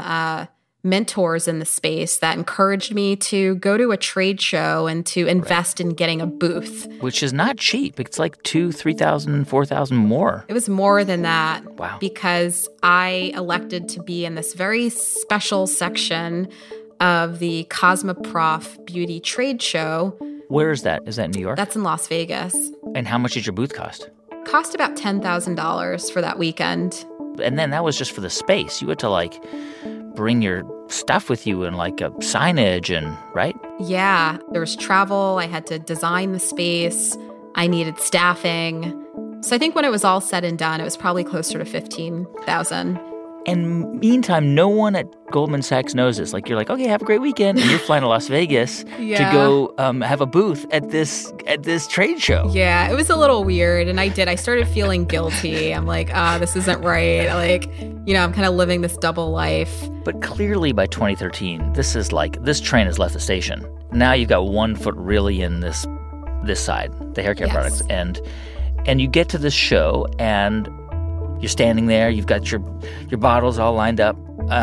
mentors in the space that encouraged me to go to a trade show and to invest in getting a booth. Which is not cheap. It's like $2,000, $3,000, $4,000 more. It was more than that. Wow. Because I elected to be in this very special section of the Cosmoprof Beauty Trade Show. Where is that? Is that in New York? That's in Las Vegas. And how much did your booth cost? Cost about $10,000 for that weekend. And then that was just for the space. You had to bring your stuff with you and a signage and, right? Yeah. There was travel. I had to design the space. I needed staffing. So I think when it was all said and done, it was probably closer to $15,000. And meantime, no one at Goldman Sachs knows this. You're like, okay, have a great weekend. And you're flying to Las Vegas to go have a booth at this trade show. Yeah, it was a little weird. And I started feeling guilty. I'm like, this isn't right. I'm kind of living this double life. But clearly by 2013, this train has left the station. Now you've got one foot really in this side, the hair care products. And you get to this show and you're standing there, you've got your bottles all lined up,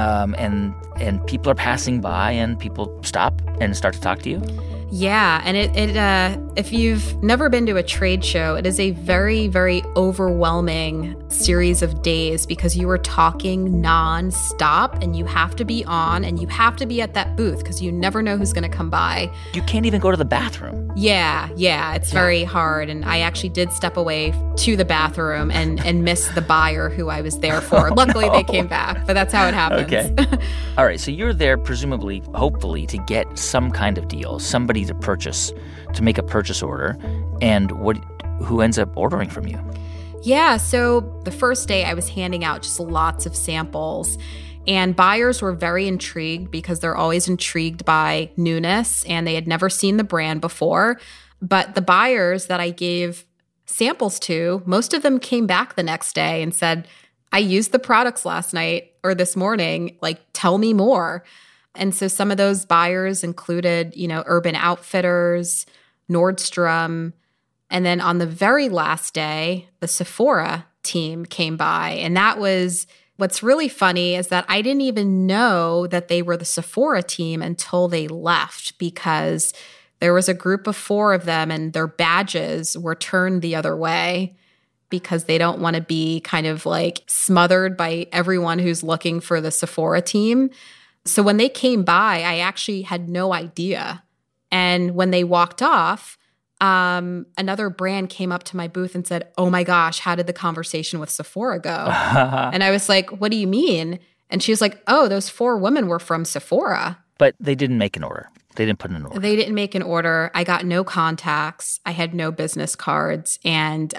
and people are passing by and people stop and start to talk to you. Yeah, and if you've never been to a trade show, it is a very, very overwhelming series of days because you are talking nonstop and you have to be on and you have to be at that booth because you never know who's going to come by. You can't even go to the bathroom. Yeah, it's very hard. And I actually did step away to the bathroom and miss the buyer who I was there for. Luckily, they came back, but that's how it happens. Okay. All right, so you're there presumably, hopefully, to get some kind of deal, somebody to make a purchase order, and who ends up ordering from you? Yeah, so the first day I was handing out just lots of samples, and buyers were very intrigued because they're always intrigued by newness, and they had never seen the brand before. But the buyers that I gave samples to, most of them came back the next day and said, I used the products last night or this morning, tell me more. And so some of those buyers included, Urban Outfitters, Nordstrom. And then on the very last day, the Sephora team came by. And that was what's really funny is that I didn't even know that they were the Sephora team until they left because there was a group of 4 of them and their badges were turned the other way because they don't want to be kind of smothered by everyone who's looking for the Sephora team. So when they came by, I actually had no idea. And when they walked off, another brand came up to my booth and said, oh my gosh, how did the conversation with Sephora go? And I was like, what do you mean? And she was like, oh, those 4 women were from Sephora. But they didn't make an order. They didn't put in an order. They didn't make an order. I got no contacts. I had no business cards. And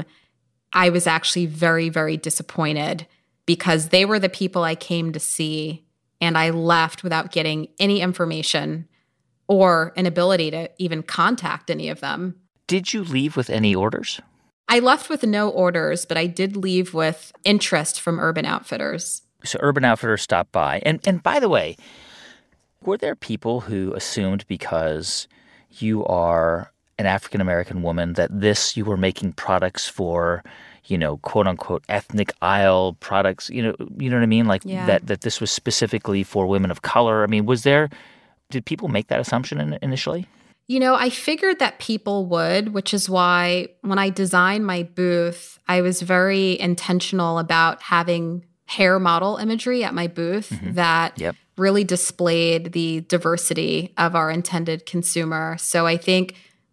I was actually very, very disappointed because they were the people I came to see. And I left without getting any information or an ability to even contact any of them. Did you leave with any orders? I left with no orders, but I did leave with interest from Urban Outfitters. So Urban Outfitters stopped by. And by the way, were there people who assumed because you are an African-American woman that you were making products for, quote unquote, ethnic aisle products, you know what I mean? That this was specifically for women of color. I mean, did people make that assumption initially? I figured that people would, which is why when I designed my booth, I was very intentional about having hair model imagery at my booth that really displayed the diversity of our intended consumer. So I think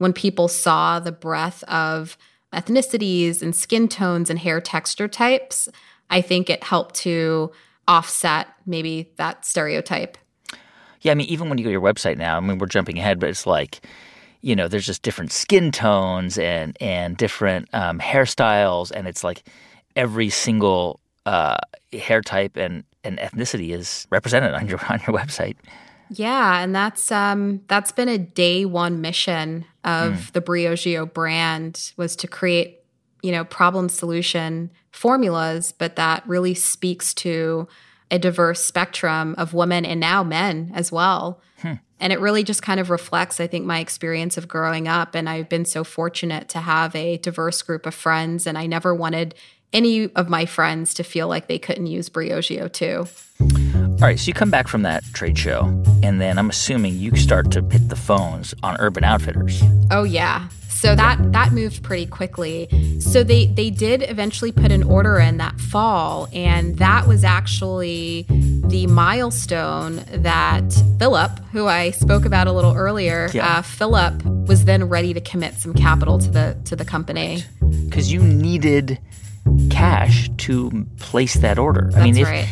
when people saw the breadth of ethnicities and skin tones and hair texture types, I think it helped to offset maybe that stereotype. Yeah, I mean, even when you go to your website now, I mean, we're jumping ahead, but it's like, you know, there's just different skin tones and different hairstyles, and it's like every single hair type and ethnicity is represented on your website. Yeah, and that's been a day one mission of the Briogeo brand, was to create, you know, problem solution formulas, but that really speaks to a diverse spectrum of women and now men as well. And it really just kind of reflects, I think, my experience of growing up. And I've been so fortunate to have a diverse group of friends, and I never wanted any of my friends to feel like they couldn't use Briogeo too. All right, so you come back from that trade show, and then I'm assuming you start to hit the phones on Urban Outfitters. Oh, yeah. So that moved pretty quickly. So they did eventually put an order in that fall, and that was actually the milestone that Philip, who I spoke about a little earlier, Philip was then ready to commit some capital to the company. Because you needed cash to place that order. That's right.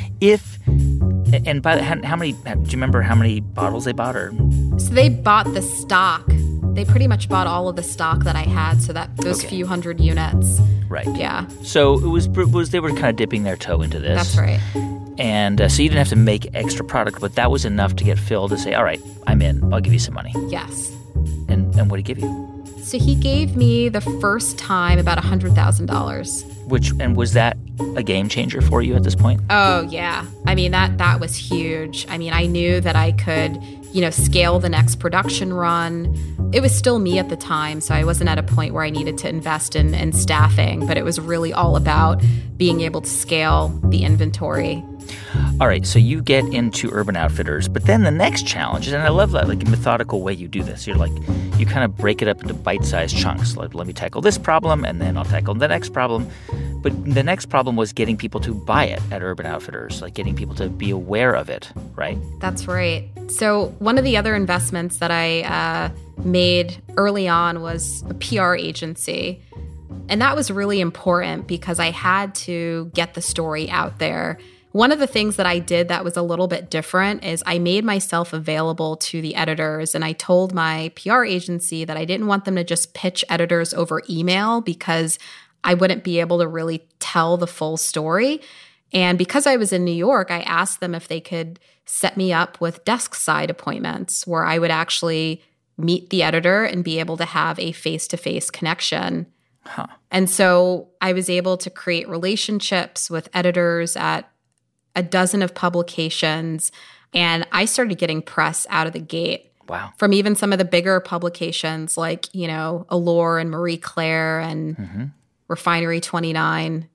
And by how many? Do you remember how many bottles they bought? Or so they bought the stock. They pretty much bought all of the stock that I had, so that those few hundred units. Right. Yeah. So it was they were kind of dipping their toe into this. That's right. And so you didn't have to make extra product, but that was enough to get Phil to say, "All right, I'm in. I'll give you some money." Yes. And what did he give you? So he gave me the first time about $100,000. Was that a game changer for you at this point? Oh, yeah. I mean, that was huge. I mean, I knew that I could, you know, scale the next production run. It was still me at the time, so I wasn't at a point where I needed to invest in staffing, but it was really all about being able to scale the inventory. All right, so you get into Urban Outfitters, but then the next challenge, and I love that, like, a methodical way you do this. You're like, you kind of break it up into bite-sized chunks. Like, let me tackle this problem, and then I'll tackle the next problem. But the next problem was getting people to buy it at Urban Outfitters, like getting people to be aware of it, right? That's right. So one of the other investments that I made early on was a PR agency. And that was really important because I had to get the story out there. One of the things that I did that was a little bit different is I made myself available to the editors, and I told my PR agency that I didn't want them to just pitch editors over email because I wouldn't be able to really tell the full story. And because I was in New York, I asked them if they could set me up with desk side appointments where I would actually meet the editor and be able to have a face-to-face connection. Huh. And so I was able to create relationships with editors at a dozen of publications, and I started getting press out of the gate. Wow. From even some of the bigger publications like, you know, Allure and Marie Claire and Refinery 29.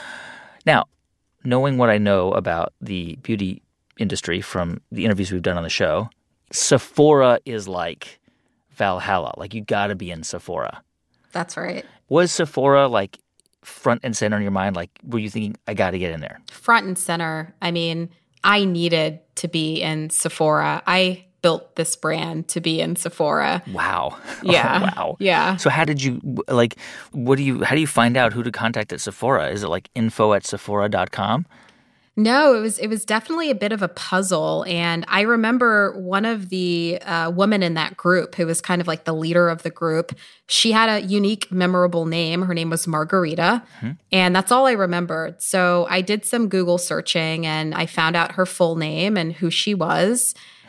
Now, knowing what I know about the beauty industry from the interviews we've done on the show, Sephora is like Valhalla. Like, you got to be in Sephora. That's right. Was Sephora like front and center in your mind? Like, were you thinking, I got to get in there? Front and center. I mean, I needed to be in Sephora. I built this brand to be in Sephora. Wow. Yeah. Oh, wow. Yeah. So how did you, like, how do you find out who to contact at Sephora? Is it like info@sephora.com? No, it was definitely a bit of a puzzle. And I remember one of the women in that group who was kind of like the leader of the group. She had a unique, memorable name. Her name was Margarita. And that's all I remembered. So I did some Google searching and I found out her full name and who she was.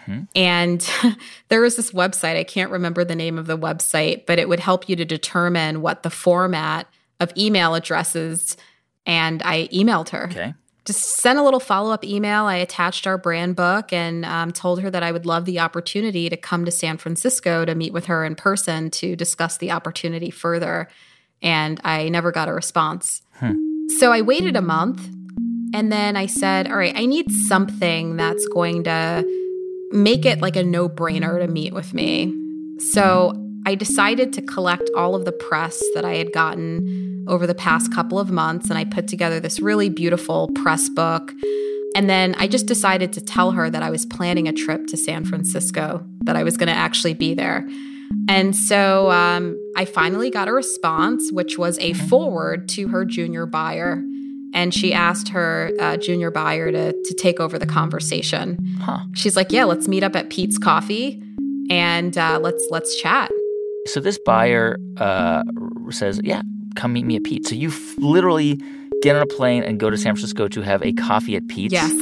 And there was this website, I can't remember the name of the website, but it would help you to determine what the format of email addresses. And I emailed her. Okay. Just sent a little follow-up email. I attached our brand book and told her that I would love the opportunity to come to San Francisco to meet with her in person to discuss the opportunity further. And I never got a response. So I waited a month, and then I said, all right, I need something that's going to make it like a no-brainer to meet with me. So I decided to collect all of the press that I had gotten over the past couple of months, and I put together this really beautiful press book. And then I just decided to tell her that I was planning a trip to San Francisco, that I was going to actually be there. And so I finally got a response, which was a forward to her junior buyer. And she asked her junior buyer to take over the conversation. She's like, yeah, let's meet up at Pete's Coffee and let's chat. So this buyer says, yeah, come meet me at Pete's. So you literally get on a plane and go to San Francisco to have a coffee at Pete's? Yes.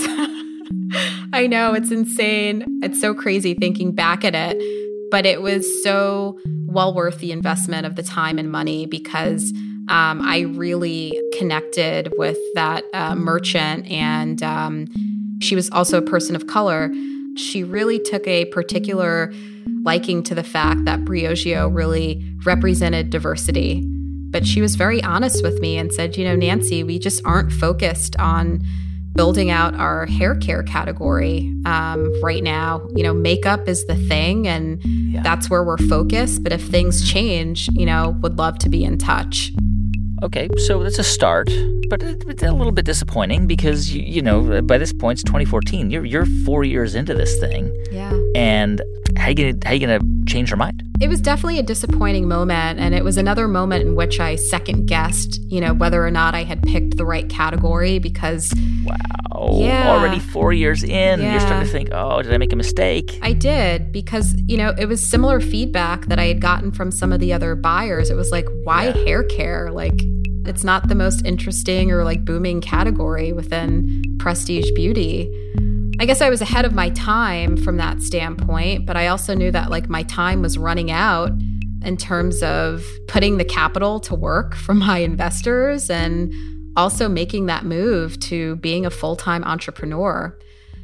I know, it's insane. It's so crazy thinking back at it. But it was so well worth the investment of the time and money because I really connected with that merchant, and she was also a person of color. She really took a particular liking to the fact that Briogeo really represented diversity. But she was very honest with me and said, Nancy, we just aren't focused on building out our hair care category right now. Makeup is the thing, and that's where we're focused. But if things change, would love to be in touch. Okay, so that's a start, but it's a little bit disappointing because, by this point, it's 2014. You're 4 years into this thing. Yeah. And how are you gonna change her mind? It was definitely a disappointing moment, and it was another moment in which I second-guessed, whether or not I had picked the right category because... Wow. Yeah. Already 4 years in, You're starting to think, oh, did I make a mistake? I did, because, it was similar feedback that I had gotten from some of the other buyers. It was like, why hair care? Like, it's not the most interesting or, booming category within prestige beauty. I guess I was ahead of my time from that standpoint, but I also knew that, my time was running out in terms of putting the capital to work from my investors and also making that move to being a full-time entrepreneur.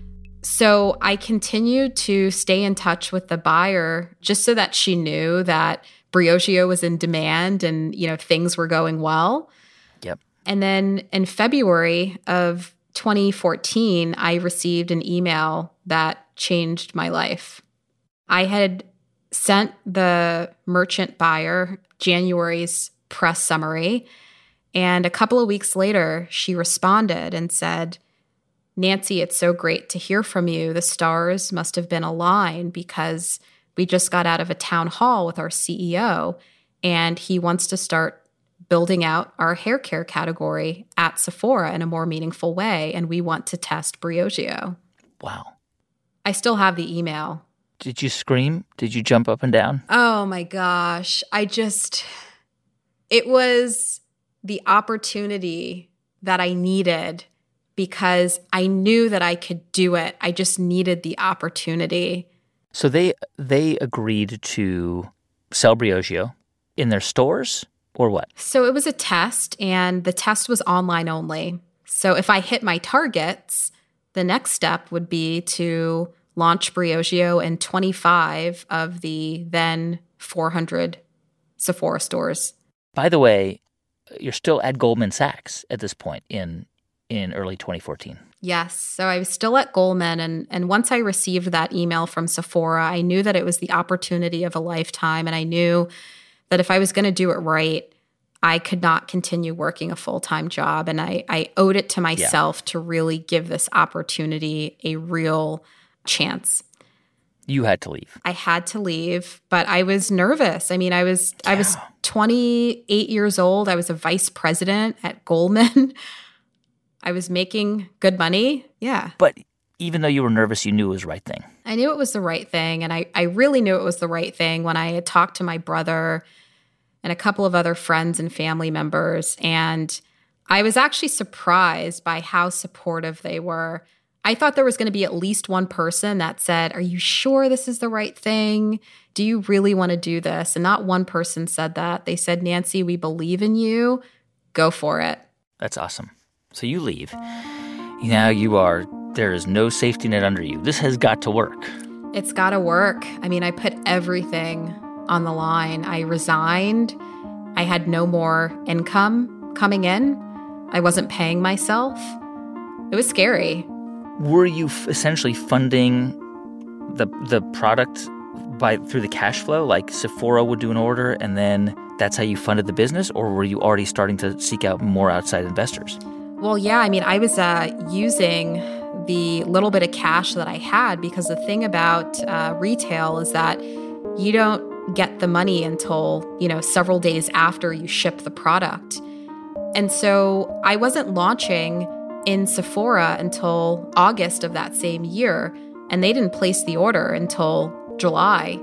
So I continued to stay in touch with the buyer just so that she knew that Briogeo was in demand and, things were going well. Yep. And then in February of 2014, I received an email that changed my life. I had sent the merchant buyer January's press summary, and a couple of weeks later, she responded and said, Nancy, it's so great to hear from you. The stars must have been aligned because we just got out of a town hall with our CEO, and he wants to start building out our hair care category at Sephora in a more meaningful way, and we want to test Briogeo. Wow. I still have the email. Did you scream? Did you jump up and down? Oh my gosh. It was the opportunity that I needed because I knew that I could do it. I just needed the opportunity. So they agreed to sell Briogeo in their stores or what? So it was a test, and the test was online only. So if I hit my targets, the next step would be to launch Briogeo in 25 of the then 400 Sephora stores. By the way, you're still at Goldman Sachs at this point in early 2014. Yes. So I was still at Goldman. And once I received that email from Sephora, I knew that it was the opportunity of a lifetime. And I knew that if I was going to do it right, I could not continue working a full-time job. And I owed it to myself to really give this opportunity a real chance. You had to leave. I had to leave, but I was nervous. I mean, I was 28 years old. I was a vice president at Goldman. I was making good money. Yeah. But even though you were nervous, you knew it was the right thing. I knew it was the right thing. And I really knew it was the right thing when I had talked to my brother and a couple of other friends and family members. And I was actually surprised by how supportive they were. I thought there was going to be at least one person that said, are you sure this is the right thing? Do you really want to do this? And not one person said that. They said, Nancy, we believe in you. Go for it. That's awesome. So you leave. Now there is no safety net under you. This has got to work. It's got to work. I mean, I put everything on the line. I resigned. I had no more income coming in. I wasn't paying myself. It was scary. Were you essentially funding the product through the cash flow? Like Sephora would do an order and then that's how you funded the business? Or were you already starting to seek out more outside investors? Well, yeah. I mean, I was using the little bit of cash that I had because the thing about retail is that you don't get the money until, several days after you ship the product. And so I wasn't launching in Sephora until August of that same year, and they didn't place the order until July.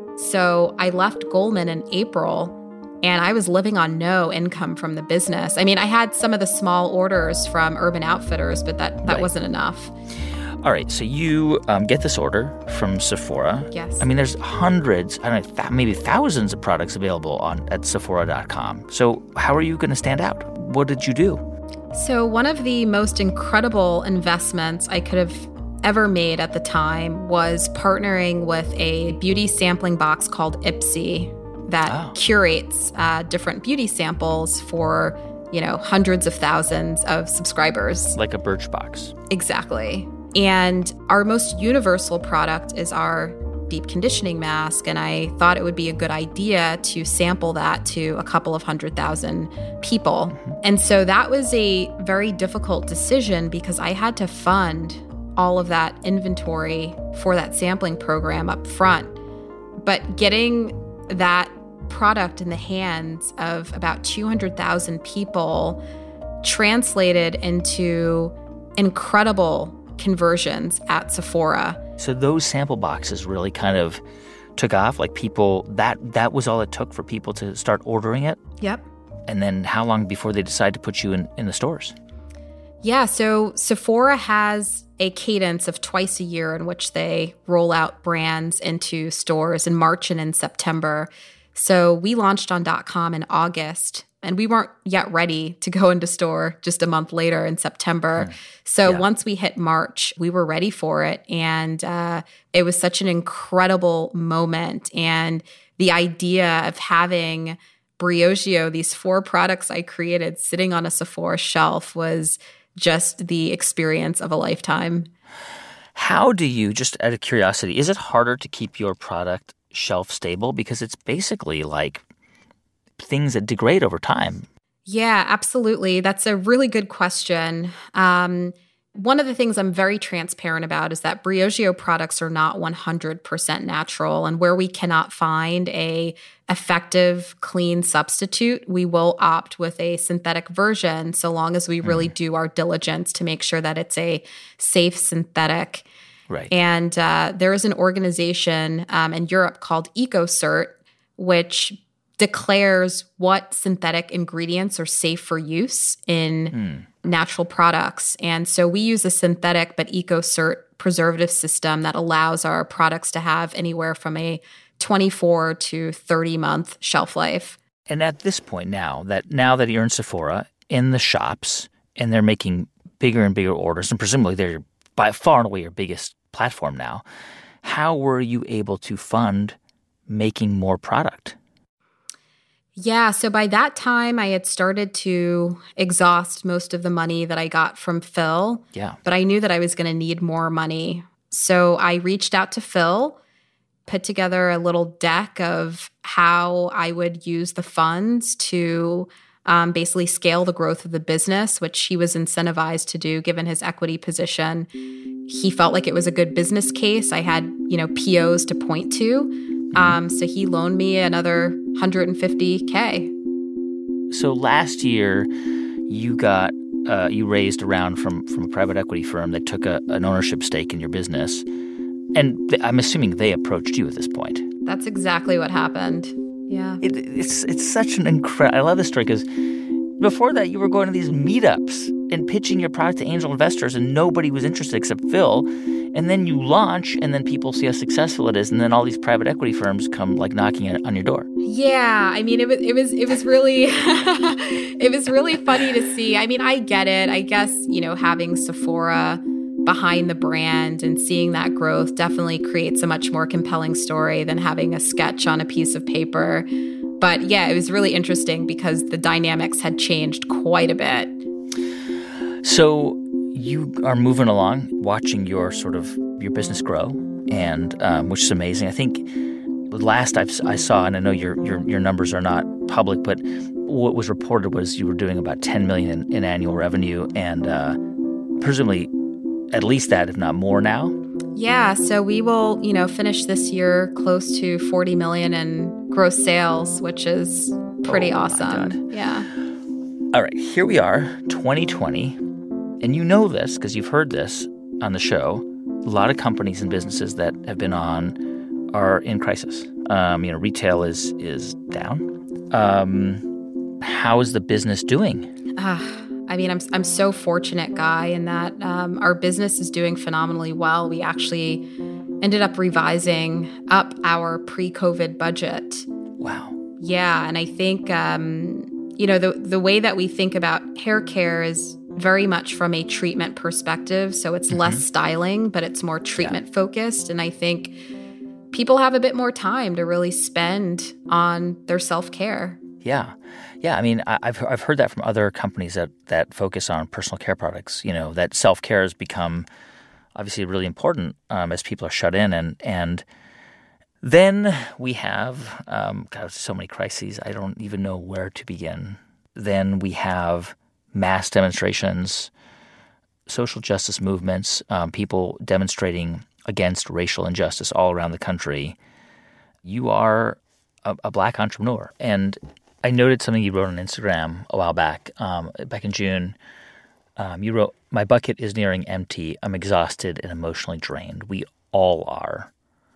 So I left Goldman in April, and I was living on no income from the business. I mean, I had some of the small orders from Urban Outfitters, but that wasn't enough. All right, so you get this order from Sephora. Yes. I mean, there's hundreds, maybe thousands of products available at Sephora.com. So how are you going to stand out? What did you do? So one of the most incredible investments I could have ever made at the time was partnering with a beauty sampling box called Ipsy that curates different beauty samples for, hundreds of thousands of subscribers. Like a Birchbox. Exactly. And our most universal product is our deep conditioning mask. And I thought it would be a good idea to sample that to a couple of 100,000 people. Mm-hmm. And so that was a very difficult decision because I had to fund all of that inventory for that sampling program up front. But getting that product in the hands of about 200,000 people translated into incredible conversions at Sephora. So those sample boxes really kind of took off? Like people, that was all it took for people to start ordering it? Yep. And then how long before they decide to put you in the stores? Yeah, so Sephora has a cadence of twice a year in which they roll out brands into stores in March and in September. So we launched on .com in August, and we weren't yet ready to go into store just a month later in September. So once we hit March, we were ready for it. And it was such an incredible moment. And the idea of having Briogeo, these 4 products I created sitting on a Sephora shelf, was just the experience of a lifetime. How do you, just out of curiosity, is it harder to keep your product shelf stable? Because it's basically like things that degrade over time. Yeah, absolutely. That's a really good question. One of the things I'm very transparent about is that Briogeo products are not 100% natural. And where we cannot find a effective, clean substitute, we will opt with a synthetic version so long as we really do our diligence to make sure that it's a safe synthetic. Right. And there is an organization in Europe called EcoCert, which declares what synthetic ingredients are safe for use in natural products. And so we use a synthetic but EcoCert preservative system that allows our products to have anywhere from a 24 to 30-month shelf life. And at this point now that you're in Sephora, in the shops, and they're making bigger and bigger orders, and presumably they're by far and away your biggest platform now, how were you able to fund making more product? Yeah, so by that time, I had started to exhaust most of the money that I got from Phil. Yeah. But I knew that I was going to need more money. So I reached out to Phil, put together a little deck of how I would use the funds to basically scale the growth of the business, which he was incentivized to do given his equity position. He felt like it was a good business case. I had, POs to point to. So he loaned me another $150K. So last year, you raised a round from a private equity firm that took an ownership stake in your business, and I'm assuming they approached you at this point. That's exactly what happened. Yeah, it's such an incredible. I love this story because before that, you were going to these meetups and pitching your product to angel investors, and nobody was interested except Phil. And then you launch, and then people see how successful it is, and then all these private equity firms come like knocking on your door. Yeah, I mean, it was really it was really funny to see. I mean, I get it. I guess having Sephora behind the brand and seeing that growth definitely creates a much more compelling story than having a sketch on a piece of paper. But yeah, it was really interesting because the dynamics had changed quite a bit. So you are moving along, watching your business grow, and which is amazing. I think last I saw, and I know your numbers are not public, but what was reported was you were doing about $10 million in annual revenue, and presumably at least that, if not more now. Yeah, so we will, finish this year close to $40 million in gross sales, which is pretty awesome. God. Yeah. All right, here we are, 2020, and you know this because you've heard this on the show. A lot of companies and businesses that have been on are in crisis. Retail is down. How is the business doing? I'm so fortunate, Guy, in that our business is doing phenomenally well. We actually ended up revising up our pre-COVID budget. Wow. Yeah, and I think the way that we think about hair care is very much from a treatment perspective. So it's less styling, but it's more treatment focused. And I think people have a bit more time to really spend on their self-care. Yeah. I mean, I've heard that from other companies that focus on personal care products, that self-care has become obviously really important as people are shut in. And then we have, so many crises. I don't even know where to begin. Then we have mass demonstrations, social justice movements, people demonstrating against racial injustice all around the country. You are a Black entrepreneur. And I noted something you wrote on Instagram a while back in June. You wrote, "My bucket is nearing empty. I'm exhausted and emotionally drained." We all are.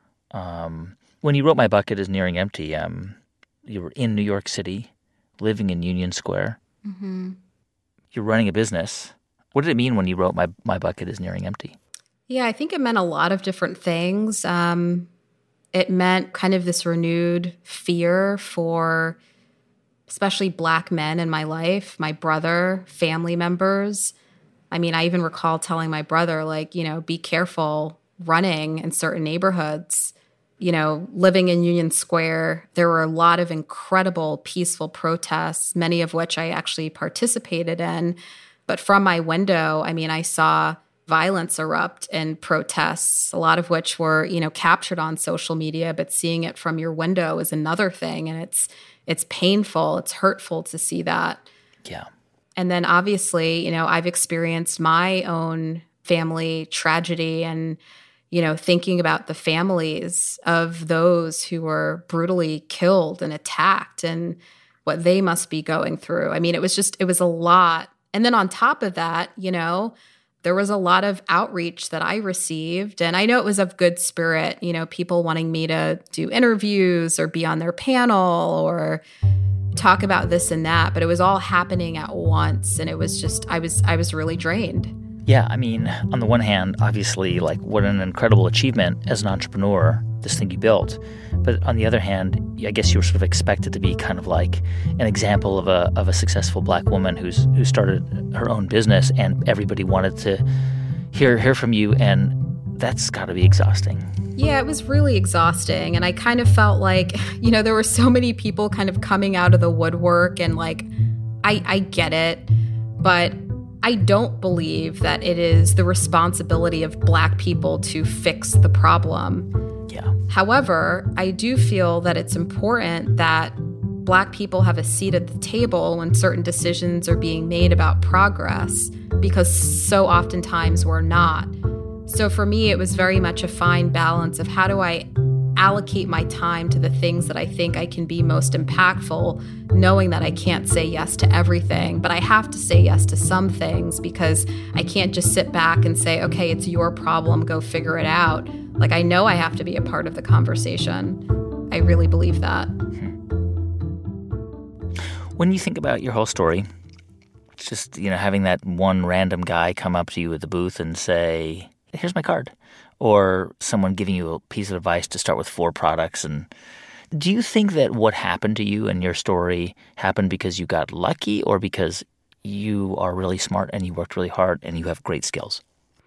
When you wrote "My bucket is nearing empty," you were in New York City, living in Union Square. Mm-hmm. You're running a business. What did it mean when you wrote my bucket is nearing empty? Yeah, I think it meant a lot of different things. It meant kind of this renewed fear for especially Black men in my life, my brother, family members. I mean, I even recall telling my brother, be careful running in certain neighborhoods. Living in Union Square, there were a lot of incredible peaceful protests, many of which I actually participated in. But from my window, I saw violence erupt in protests, a lot of which were, captured on social media, but seeing it from your window is another thing. And it's painful, it's hurtful to see that. Yeah. And then obviously, I've experienced my own family tragedy and, thinking about the families of those who were brutally killed and attacked and what they must be going through. It was a lot. And then on top of that, there was a lot of outreach that I received. And I know it was of good spirit, people wanting me to do interviews or be on their panel or talk about this and that. But it was all happening at once. And it was just, I was really drained. Yeah, on the one hand, obviously, what an incredible achievement as an entrepreneur, this thing you built. But on the other hand, I guess you were sort of expected to be kind of like an example of a successful Black woman who started her own business, and everybody wanted to hear from you, and that's got to be exhausting. Yeah, it was really exhausting, and I kind of felt like, there were so many people kind of coming out of the woodwork, and I get it, but I don't believe that it is the responsibility of Black people to fix the problem. Yeah. However, I do feel that it's important that Black people have a seat at the table when certain decisions are being made about progress, because so oftentimes we're not. So for me, it was very much a fine balance of how do I allocate my time to the things that I think I can be most impactful, knowing that I can't say yes to everything, but I have to say yes to some things because I can't just sit back and say, okay, it's your problem, go figure it out. I know I have to be a part of the conversation. I really believe that. When you think about your whole story, just, having that one random guy come up to you at the booth and say, "Here's my card," or someone giving you a piece of advice to start with 4 products. And do you think that what happened to you and your story happened because you got lucky, or because you are really smart and you worked really hard and you have great skills?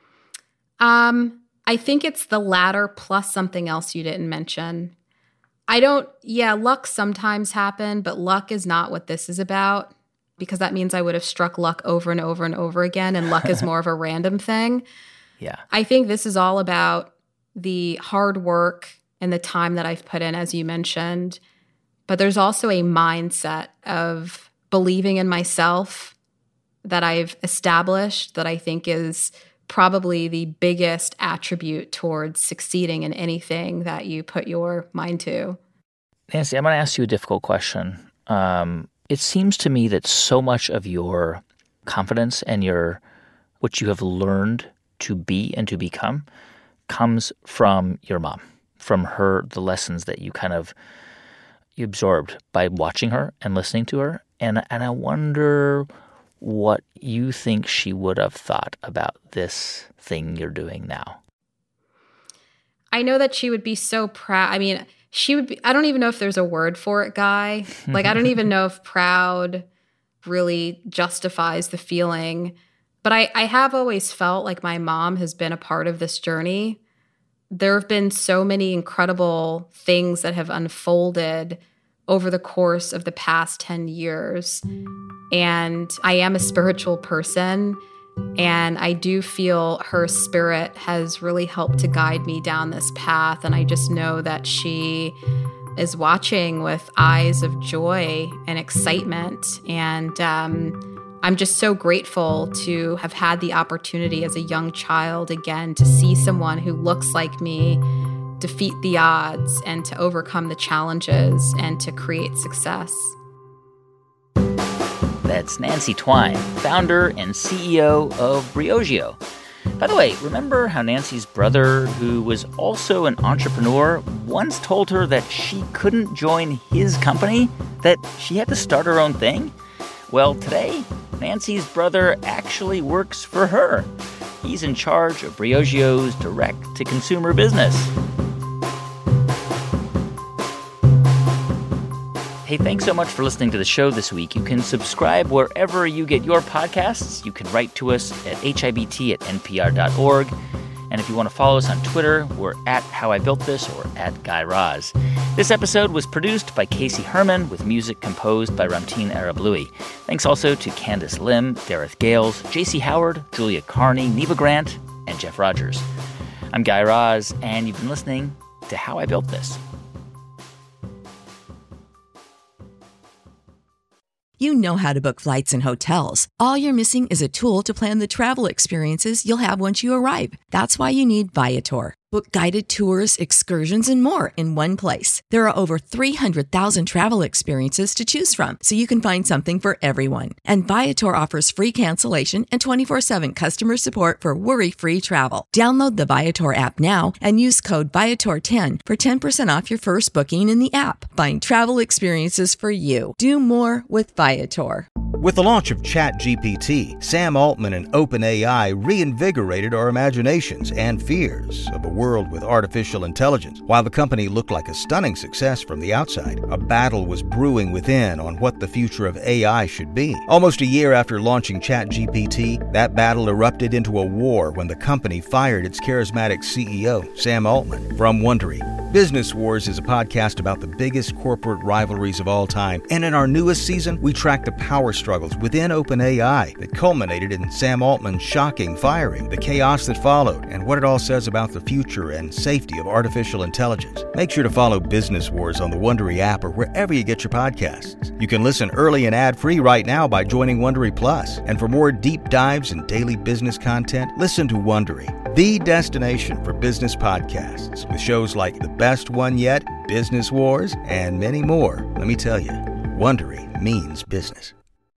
I think it's the latter plus something else you didn't mention. Luck sometimes happen, but luck is not what this is about, because that means I would have struck luck over and over and over again, and luck is more of a random thing. Yeah. I think this is all about the hard work and the time that I've put in, as you mentioned. But there's also a mindset of believing in myself that I've established that I think is probably the biggest attribute towards succeeding in anything that you put your mind to. Nancy, I'm going to ask you a difficult question. It seems to me that so much of your confidence and what you have learned to be and to become comes from your mom, from the lessons that you you absorbed by watching her and listening to her. And I wonder what you think she would have thought about this thing you're doing now. I know that she would be so proud. I mean, she would be, I don't even know if there's a word for it, Guy. Like, I don't even know if proud really justifies the feeling. But I have always felt like my mom has been a part of this journey. There have been so many incredible things that have unfolded over the course of the past 10 years. And I am a spiritual person. And I do feel her spirit has really helped to guide me down this path. And I just know that she is watching with eyes of joy and excitement. And I'm just so grateful to have had the opportunity as a young child again to see someone who looks like me defeat the odds and to overcome the challenges and to create success. That's Nancy Twine, founder and CEO of Briogeo. By the way, remember how Nancy's brother, who was also an entrepreneur, once told her that she couldn't join his company, that she had to start her own thing? Well, today, Nancy's brother actually works for her. He's in charge of Briogeo's direct-to-consumer business. Hey, thanks so much for listening to the show this week. You can subscribe wherever you get your podcasts. You can write to us at hibt@npr.org. And if you want to follow us on Twitter, we're at How I Built This or at Guy Raz. This episode was produced by Casey Herman with music composed by Ramtin Arablouei. Thanks also to Candace Lim, Dareth Gales, J.C. Howard, Julia Carney, Neva Grant, and Jeff Rogers. I'm Guy Raz, and you've been listening to How I Built This. You know how to book flights and hotels. All you're missing is a tool to plan the travel experiences you'll have once you arrive. That's why you need Viator. Book guided tours, excursions, and more in one place. There are over 300,000 travel experiences to choose from, so you can find something for everyone. And Viator offers free cancellation and 24/7 customer support for worry-free travel. Download the Viator app now and use code Viator10 for 10% off your first booking in the app. Find travel experiences for you. Do more with Viator. With the launch of ChatGPT, Sam Altman and OpenAI reinvigorated our imaginations and fears of a world with artificial intelligence. While the company looked like a stunning success from the outside, a battle was brewing within on what the future of AI should be. Almost a year after launching ChatGPT, that battle erupted into a war when the company fired its charismatic CEO, Sam Altman, from Wondery. Business Wars is a podcast about the biggest corporate rivalries of all time, and in our newest season, we track the power struggles within OpenAI that culminated in Sam Altman's shocking firing, the chaos that followed, and what it all says about the future and safety of artificial intelligence. Make sure to follow Business Wars on the Wondery app or wherever you get your podcasts. You can listen early and ad-free right now by joining Wondery Plus. And for more deep dives and daily business content, listen to Wondery, the destination for business podcasts, with shows like The Best One Yet, Business Wars, and many more. Let me tell you, Wondery means business.